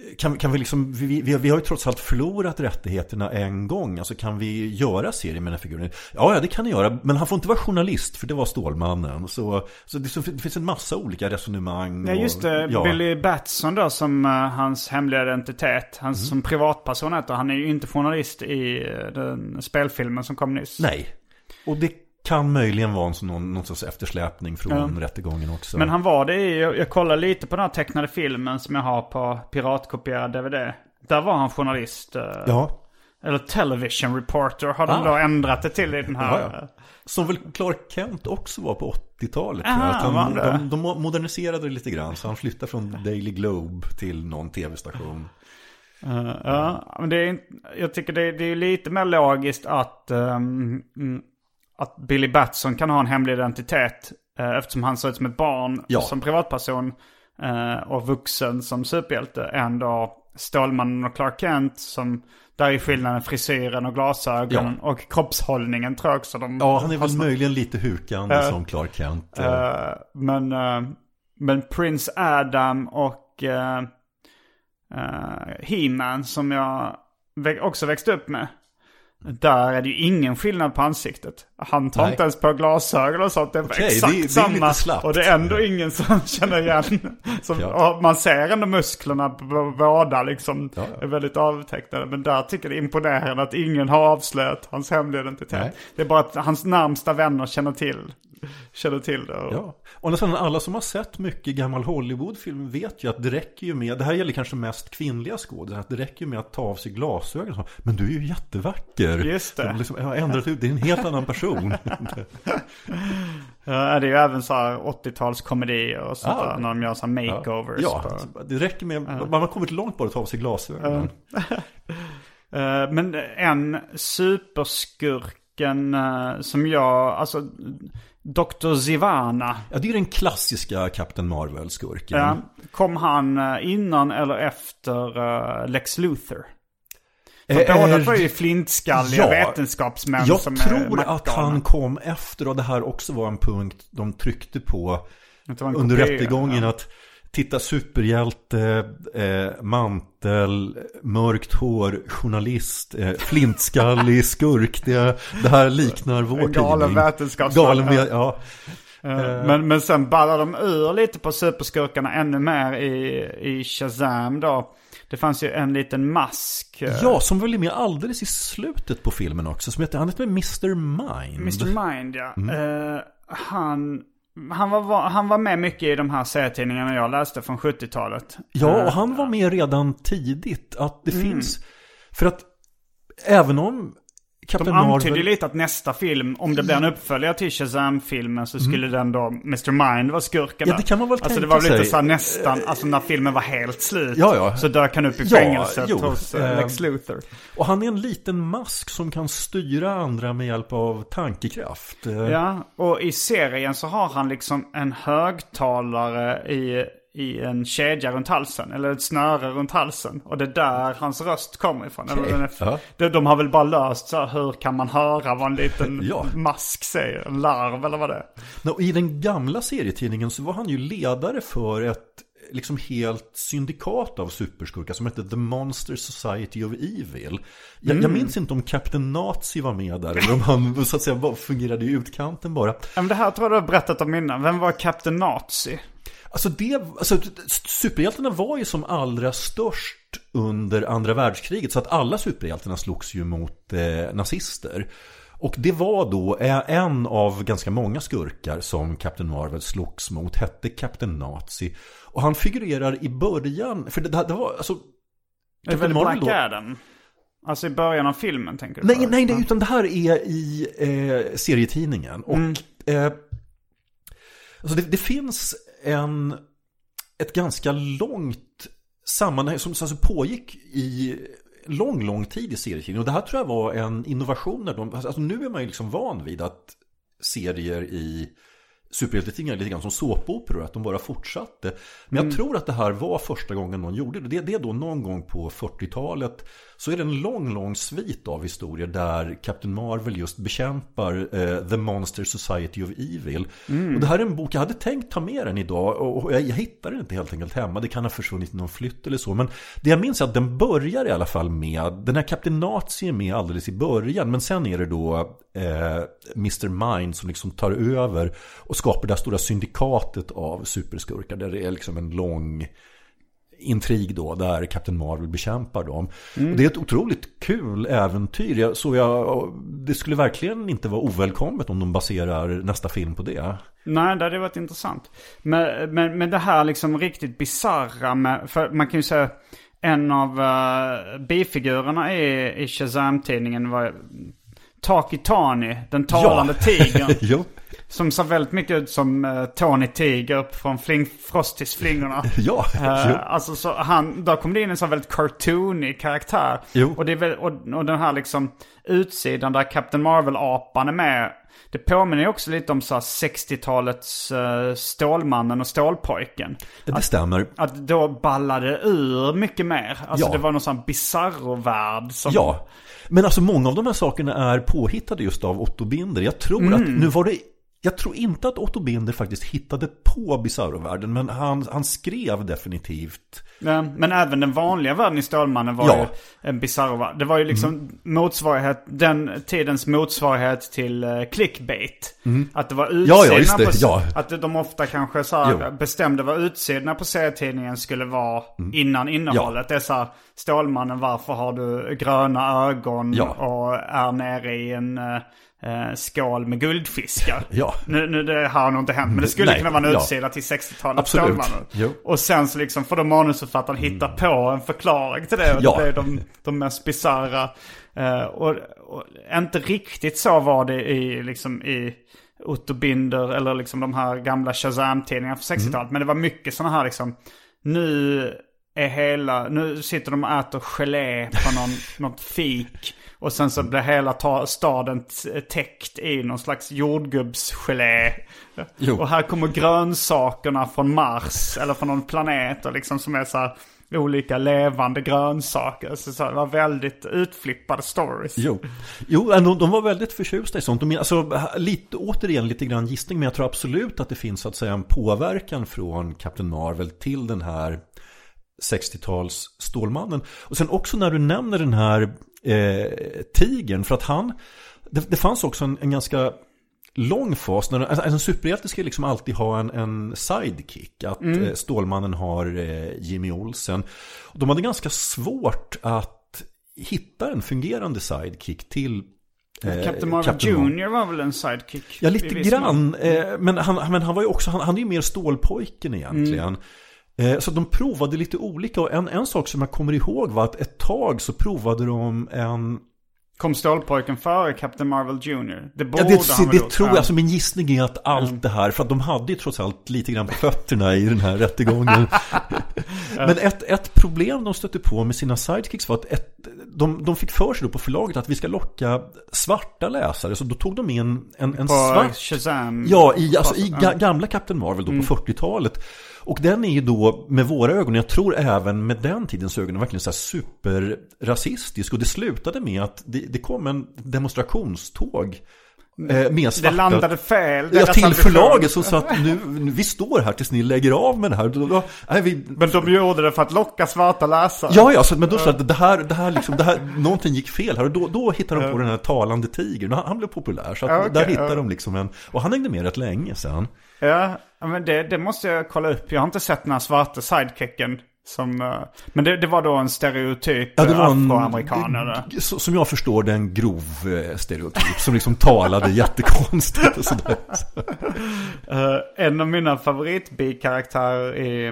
kan, kan vi liksom, vi, vi, vi har ju trots allt förlorat rättigheterna en gång. Alltså kan vi göra serier med den här figuren? Ja, ja, det kan ni göra. Men han får inte vara journalist, för det var Stålmannen. Så, så det, så det finns en massa olika resonemang. Ja, just det. Och, ja. Billy Batson då, som uh, hans hemliga identitet. Han mm. som privatperson heter. Han är ju inte journalist i uh, den spelfilmen som kom nyss. Nej. Och det kan möjligen vara en sån, någon, någon sorts eftersläpning från ja. rättegången också. Men han var det i, jag, jag kollade lite på den här tecknade filmen som jag har på piratkopierad D V D. Där var han journalist. Uh, ja. Eller television reporter har de ah. då ändrat det till i den här. Ja, ja. Som väl Clark Kent också var på åttiotalet. Aha, tror jag. Att han, de, de moderniserade det lite grann. Så han flyttade från Daily Globe till någon tv-station. Uh, ja, men det är, jag tycker det, det är lite mer logiskt att... Um, att Billy Batson kan ha en hemlig identitet eh, eftersom han ser ut som ett barn ja. som privatperson eh, och vuxen som superhjälte, än då Stålmannen och Clark Kent som där är skillnaden frisyren och glasögonen ja. och kroppshållningen tror jag också. De, ja, han är väl möjligen lite hukande uh, som Clark Kent. Uh. Uh, men, uh, men Prince Adam och uh, uh, He-Man som jag vä- också växte upp med, där är det ju ingen skillnad på ansiktet. Han tar Nej. inte ens på glasögon och sånt. Det är okay, exakt det, det är samma. Och det är ändå ingen som känner igen. Som, ja. Man ser ändå musklerna på båda liksom. Ja, ja. Är väldigt avtecknade. Men där tycker jag det är imponerande att ingen har avslöjat hans hemliga identitet. Nej. Det är bara att hans närmsta vänner känner till känner till det. Och... Ja. Och nästan alla som har sett mycket gammal Hollywoodfilm vet ju att det räcker ju med, det här gäller kanske mest kvinnliga skådespelare, att det räcker ju med att ta av sig glasögon. Men du är ju jättevacker. Just det. Liksom, jag har ändrat ut, det är en helt annan person. Ja, det är ju även så här åttiotalskomedier och sånt ah, där, när de gör så här makeovers. Ja, ja, det räcker med, ja. man har kommit långt bara att ta av sig glasögon. Uh, men en superskurken uh, som jag, alltså doktor Zivana. Ja, det är den klassiska Captain Marvel-skurken. Ja, kom han innan eller efter uh, Lex Luthor? För eh, båda var ju flintskalliga ja, vetenskapsmän. Jag som tror att han kom efter, och det här också var en punkt de tryckte på under rättegången, ja. Att titta, superhjälte, eh, mantel, mörkt hår, journalist, eh, flintskallig skurk. Det, det här liknar vår tidning. Galen vetenskapsman. Galen, ja. Uh, men, men sen ballar de ur lite på superskurkarna ännu mer i, i Shazam då. Det fanns ju en liten mask. Ja, som väl är med alldeles i slutet på filmen också. Som heter, han heter mister Mind. mister Mind, ja. Mm. Uh, han, han, var, han var med mycket i de här serietidningarna jag läste från sjuttiotalet. Ja, och han var med redan tidigt. Att det mm. finns... För att även om... Captain de antydde Marvel... lite att nästa film, om det blir en uppföljare till Shazam-filmen, så skulle mm. den då, mister Mind var skurken. Ja, det kan man väl alltså, tänka det var lite sig. så här nästan, alltså när filmen var helt slut. Ja, ja. Så dök han upp i ja, fängelset jo, hos uh, Lex Luthor. Och han är en liten mask som kan styra andra med hjälp av tankekraft. Ja, och i serien så har han liksom en högtalare i... i en kedja runt halsen, eller ett snöre runt halsen, och det är där hans röst kommer ifrån. Okay. Eller den är, ja. de, de har väl bara löst så här, hur kan man höra vad en liten ja. mask säger, en larv eller vad det är. No, i den gamla serietidningen så var han ju ledare för ett liksom helt syndikat av superskurkar som hette The Monster Society of Evil. Jag, mm. jag minns inte om Captain Nazi var med där, eller om han så att säga bara fungerade i utkanten bara. Men det här tror jag du har berättat om innan. Vem var Captain Nazi? Alltså, det, alltså superhjältarna var ju som allra störst under andra världskriget, så att alla superhjältarna slogs ju mot eh, nazister. Och det var då en av ganska många skurkar som Captain Marvel slogs mot, hette Captain Nazi. Och han figurerar i början, för det, det var alltså... Det är väl Black då, Adam? Alltså i början av filmen, tänker du? Nej, nej, nej, utan det här är i eh, serietidningen. Och mm. eh, alltså det, det finns en ett ganska långt sammanhang som alltså pågick i lång, lång tid i serietidningen. Och det här tror jag var en innovation. När de, alltså nu är man ju liksom van vid att serier i superhjältetidningar lite grann som såpoperor, att de bara fortsatte. Men jag mm. tror att det här var första gången någon gjorde det. Det, det är då någon gång på fyrtiotalet, så är det en lång, lång svit av historier där Captain Marvel just bekämpar eh, The Monster Society of Evil. Mm. Och det här är en bok, jag hade tänkt ta med den idag och jag, jag hittade den inte helt enkelt hemma. Det kan ha försvunnit i någon flytt eller så. Men det jag minns är att den börjar i alla fall med, den här Captain Nazi är med alldeles i början, men sen är det då eh, mister Mind som liksom tar över och skapar det stora syndikatet av superskurkar där det är liksom en lång intrig då där Captain Marvel bekämpar dem. Mm. Det är ett otroligt kul äventyr. Så jag, det skulle verkligen inte vara ovälkommet om de baserar nästa film på det. Nej, det hade varit intressant. Men, men, men det här liksom riktigt bizarra med, för man kan ju säga en av uh, bifigurerna i, i Shazam-tidningen var Taki Tani, den talande ja. tigern. Jo. Som ser väldigt mycket ut som uh, Tony Tiger upp från Fling Frostis flingorna. Ja. Uh, alltså så han, då kom det in en så väldigt cartoony karaktär. Jo. Och det är väl, och, och den här liksom utsidan där Captain Marvel-apan är med. Det påminner ju också lite om så här sextiotalets uh, Stålmannen och Stålpojken. Det att, stämmer. Att då ballade ur mycket mer. Alltså ja. det var någon sån bizarro-värld som... Ja, men alltså många av de här sakerna är påhittade just av Otto Binder. Jag tror mm. att nu var det... Jag tror inte att Otto Binder faktiskt hittade på bizarro-världen, men han, han skrev definitivt. Ja, men även den vanliga världen i Stålmannen var ja. ju en bizarro-värld. Det var ju liksom mm. motsvarighet, den tidens motsvarighet till uh, clickbait. Mm. Att det var utsidorna ja, ja, det. på ja. Att de ofta kanske så här, bestämde vad utsidorna på serietidningen skulle vara mm. innan innehållet. Ja. Det är så här, Stålmannen, varför har du gröna ögon ja. och är nere i en... Uh, Eh, skål med guldfiskar. Ja. Nu, nu det har nog inte hänt, men det skulle Nej, kunna vara en utsida ja. till sextiotalet. Stålmannen. Och sen så liksom får de manusförfattaren mm. hitta på en förklaring till det. Och ja. det är de, de mest bizarra. Eh, och, och inte riktigt så var det i, liksom, i Otto Binder eller liksom de här gamla Shazam-tidningarna från sextiotalet. Mm. Men det var mycket sådana här liksom, nu är hela, nu sitter de och äter gelé på någon, något fik. Och sen så blir hela ta- staden t- täckt i någon slags jordgubbsgelé. Jo. Och här kommer grönsakerna från Mars eller från någon planet och liksom som är så här olika levande grönsaker. Så, så det var väldigt utflippade stories. Jo, jo de, de var väldigt förtjusta i sånt. De, alltså, lite, återigen lite grann gissning, men jag tror absolut att det finns så att säga en påverkan från Captain Marvel till den här sextiotals Stålmannen. Och sen också när du nämner den här eh, tigern, för att han det, det fanns också en, en ganska lång fas när alltså, en superhjälte ska liksom alltid ha en, en sidekick, att mm. eh, Stålmannen har eh, Jimmy Olsen. Och de hade ganska svårt att hitta en fungerande sidekick till Eh, Captain Marvel Junior var väl en sidekick? Ja, lite grann. Eh, men, han, men han var ju också, han, han är ju mer stålpojken egentligen. Mm. Så de provade lite olika. Och en, en sak som jag kommer ihåg var att ett tag så provade de en... Kom Stålpojken före Captain Marvel Junior? Det borde ja, det, han det tror jag. Alltså min gissning är att allt mm. det här, för att de hade ju trots allt lite grann på fötterna i den här rättegången. Men ett, ett problem de stötte på med sina sidekicks var att ett, de, de fick för sig då på förlaget att vi ska locka svarta läsare. Så då tog de in en, en svart... Shazam. Ja, i, alltså, i ga, gamla Captain Marvel då mm. på fyrtiotalet. Och den är ju då med våra ögon, jag tror även med den tidens ögon, verkligen så här superrasistisk. Och det slutade med att det, det kom en demonstrationståg eh, med svarta. Det landade fel. Det ja, till förlaget så, så att nu, nu, vi står här tills ni lägger av med det här. Då, då, nej, vi... Men de gjorde det för att locka svarta läsare. Ja, ja, så, men då så att det här, det här, liksom, det här någonting gick fel här. Och då, då hittade de på den här talande tigern. Han, han blev populär. Så att okay, där hittade uh. de liksom en... Och han hängde med rätt länge sen. Ja, men det, det måste jag kolla upp. Jag har inte sett den här svarta sidekicken som, men det, det var då en stereotyp ja, det var en, afroamerikaner. Som jag förstår det, en grov stereotyp som liksom talade jättekonstigt och sådär. uh, en av mina favoritbikaraktärer i,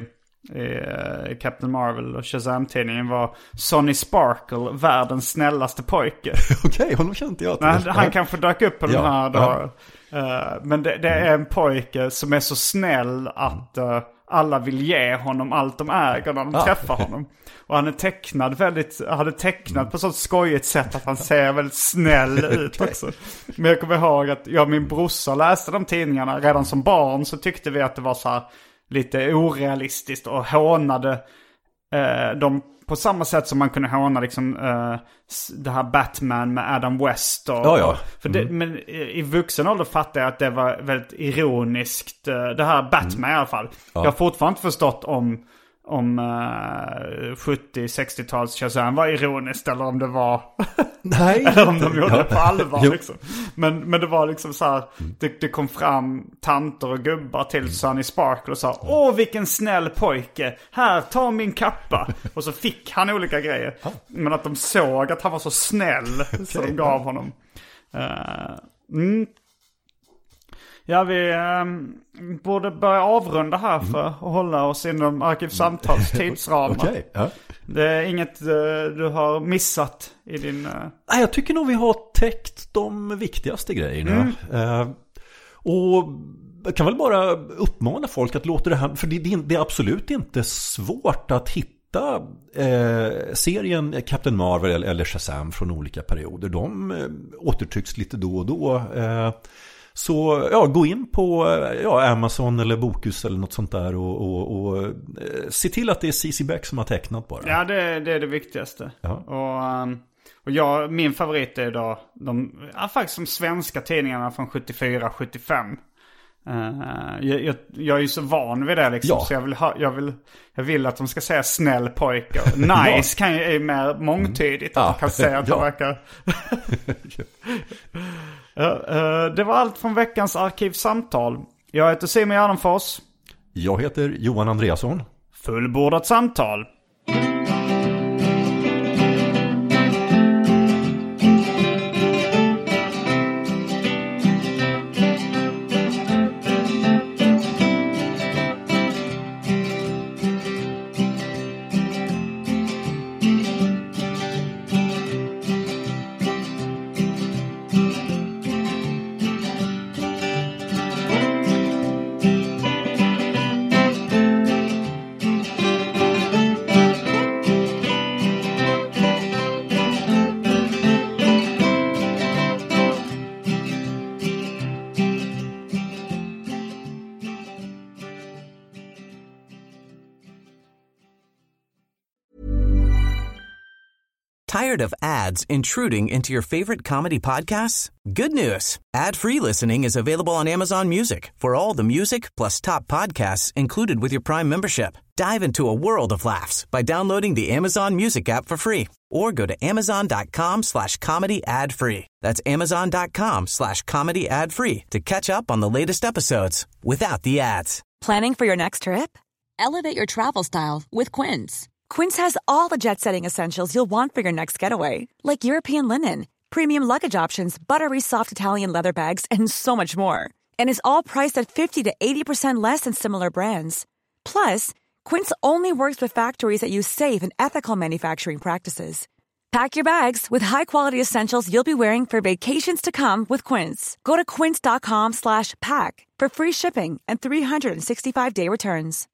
i Captain Marvel och Shazam-tidningen var Sonny Sparkle, världens snällaste pojke. Okej, okay, honom kände jag till. Nej, han ja. kanske dök upp på den ja, här då. Ja. Uh, men det, det är en pojke som är så snäll att, uh, alla vill ge honom allt de äger när de Ja. träffar honom. Och han är tecknad väldigt, hade tecknat på sånt skojigt sätt att han ser väldigt snäll ut också. Men jag kommer ihåg att jag och min brorsa läste de tidningarna redan som barn, så tyckte vi att det var så här lite orealistiskt och hånade eh, de på samma sätt som man kunde håna liksom eh, det här Batman med Adam West och, Ja, ja. för det, mm. Men i, i vuxen ålder fattade jag att det var väldigt ironiskt, eh, det här Batman mm. i alla fall. Ja. Jag har fortfarande inte förstått om om uh, sjuttio-sextio-tals Shazam var ironiskt eller om det var Nej, eller om de gjorde ja. det på allvar liksom. men, men det var liksom så här, det, det kom fram tanter och gubbar till Sonny Sparkle och sa: åh vilken snäll pojke, här, ta min kappa. Och så fick han olika grejer, men att de såg att han var så snäll okay. så de gav honom uh, mm. Ja, vi eh, borde börja avrunda här för att hålla oss inom Arkivsamtals tidsramar. Okay, ja. Det är inget eh, du har missat i din... Eh... Nej, jag tycker nog vi har täckt de viktigaste grejerna. Mm. Eh, och jag kan väl bara uppmana folk att låta det här... För det, det är absolut inte svårt att hitta eh, serien Captain Marvel eller Shazam från olika perioder. De eh, återtrycks lite då och då. Eh, Så ja, gå in på ja, Amazon eller Bokus eller något sånt där och, och, och eh, se till att det är C C Beck som har tecknat bara. Ja, det, det är det viktigaste. Ja. Och, um, och jag, min favorit är då de, ja, faktiskt de svenska tidningarna från sjuttiofyra sjuttiofem. Uh, jag, jag, jag är ju så van vid det liksom, ja. Så jag vill, ha, jag, vill, jag vill att de ska säga snäll pojke. Nice ja. Kan ju är mer mångtydigt att ja. De kan säga att ja. De verkar... uh, uh, det var allt från veckans Arkivsamtal. Jag heter Simon Gärdenfors. Jag heter Johan Andreasson. Fullbordat samtal. Tired of ads intruding into your favorite comedy podcasts? Good news. Ad-free listening is available on Amazon Music for all the music plus top podcasts included with your Prime membership. Dive into a world of laughs by downloading the Amazon Music app for free or go to amazon.com slash comedy ad free. That's amazon.com slash comedy ad free to catch up on the latest episodes without the ads. Planning for your next trip? Elevate your travel style with Quince. Quince has all the jet-setting essentials you'll want for your next getaway, like European linen, premium luggage options, buttery soft Italian leather bags, and so much more. And is all priced at fifty to eighty percent less than similar brands. Plus, Quince only works with factories that use safe and ethical manufacturing practices. Pack your bags with high-quality essentials you'll be wearing for vacations to come with Quince. Go to quince.com slash pack for free shipping and three sixty-five day returns.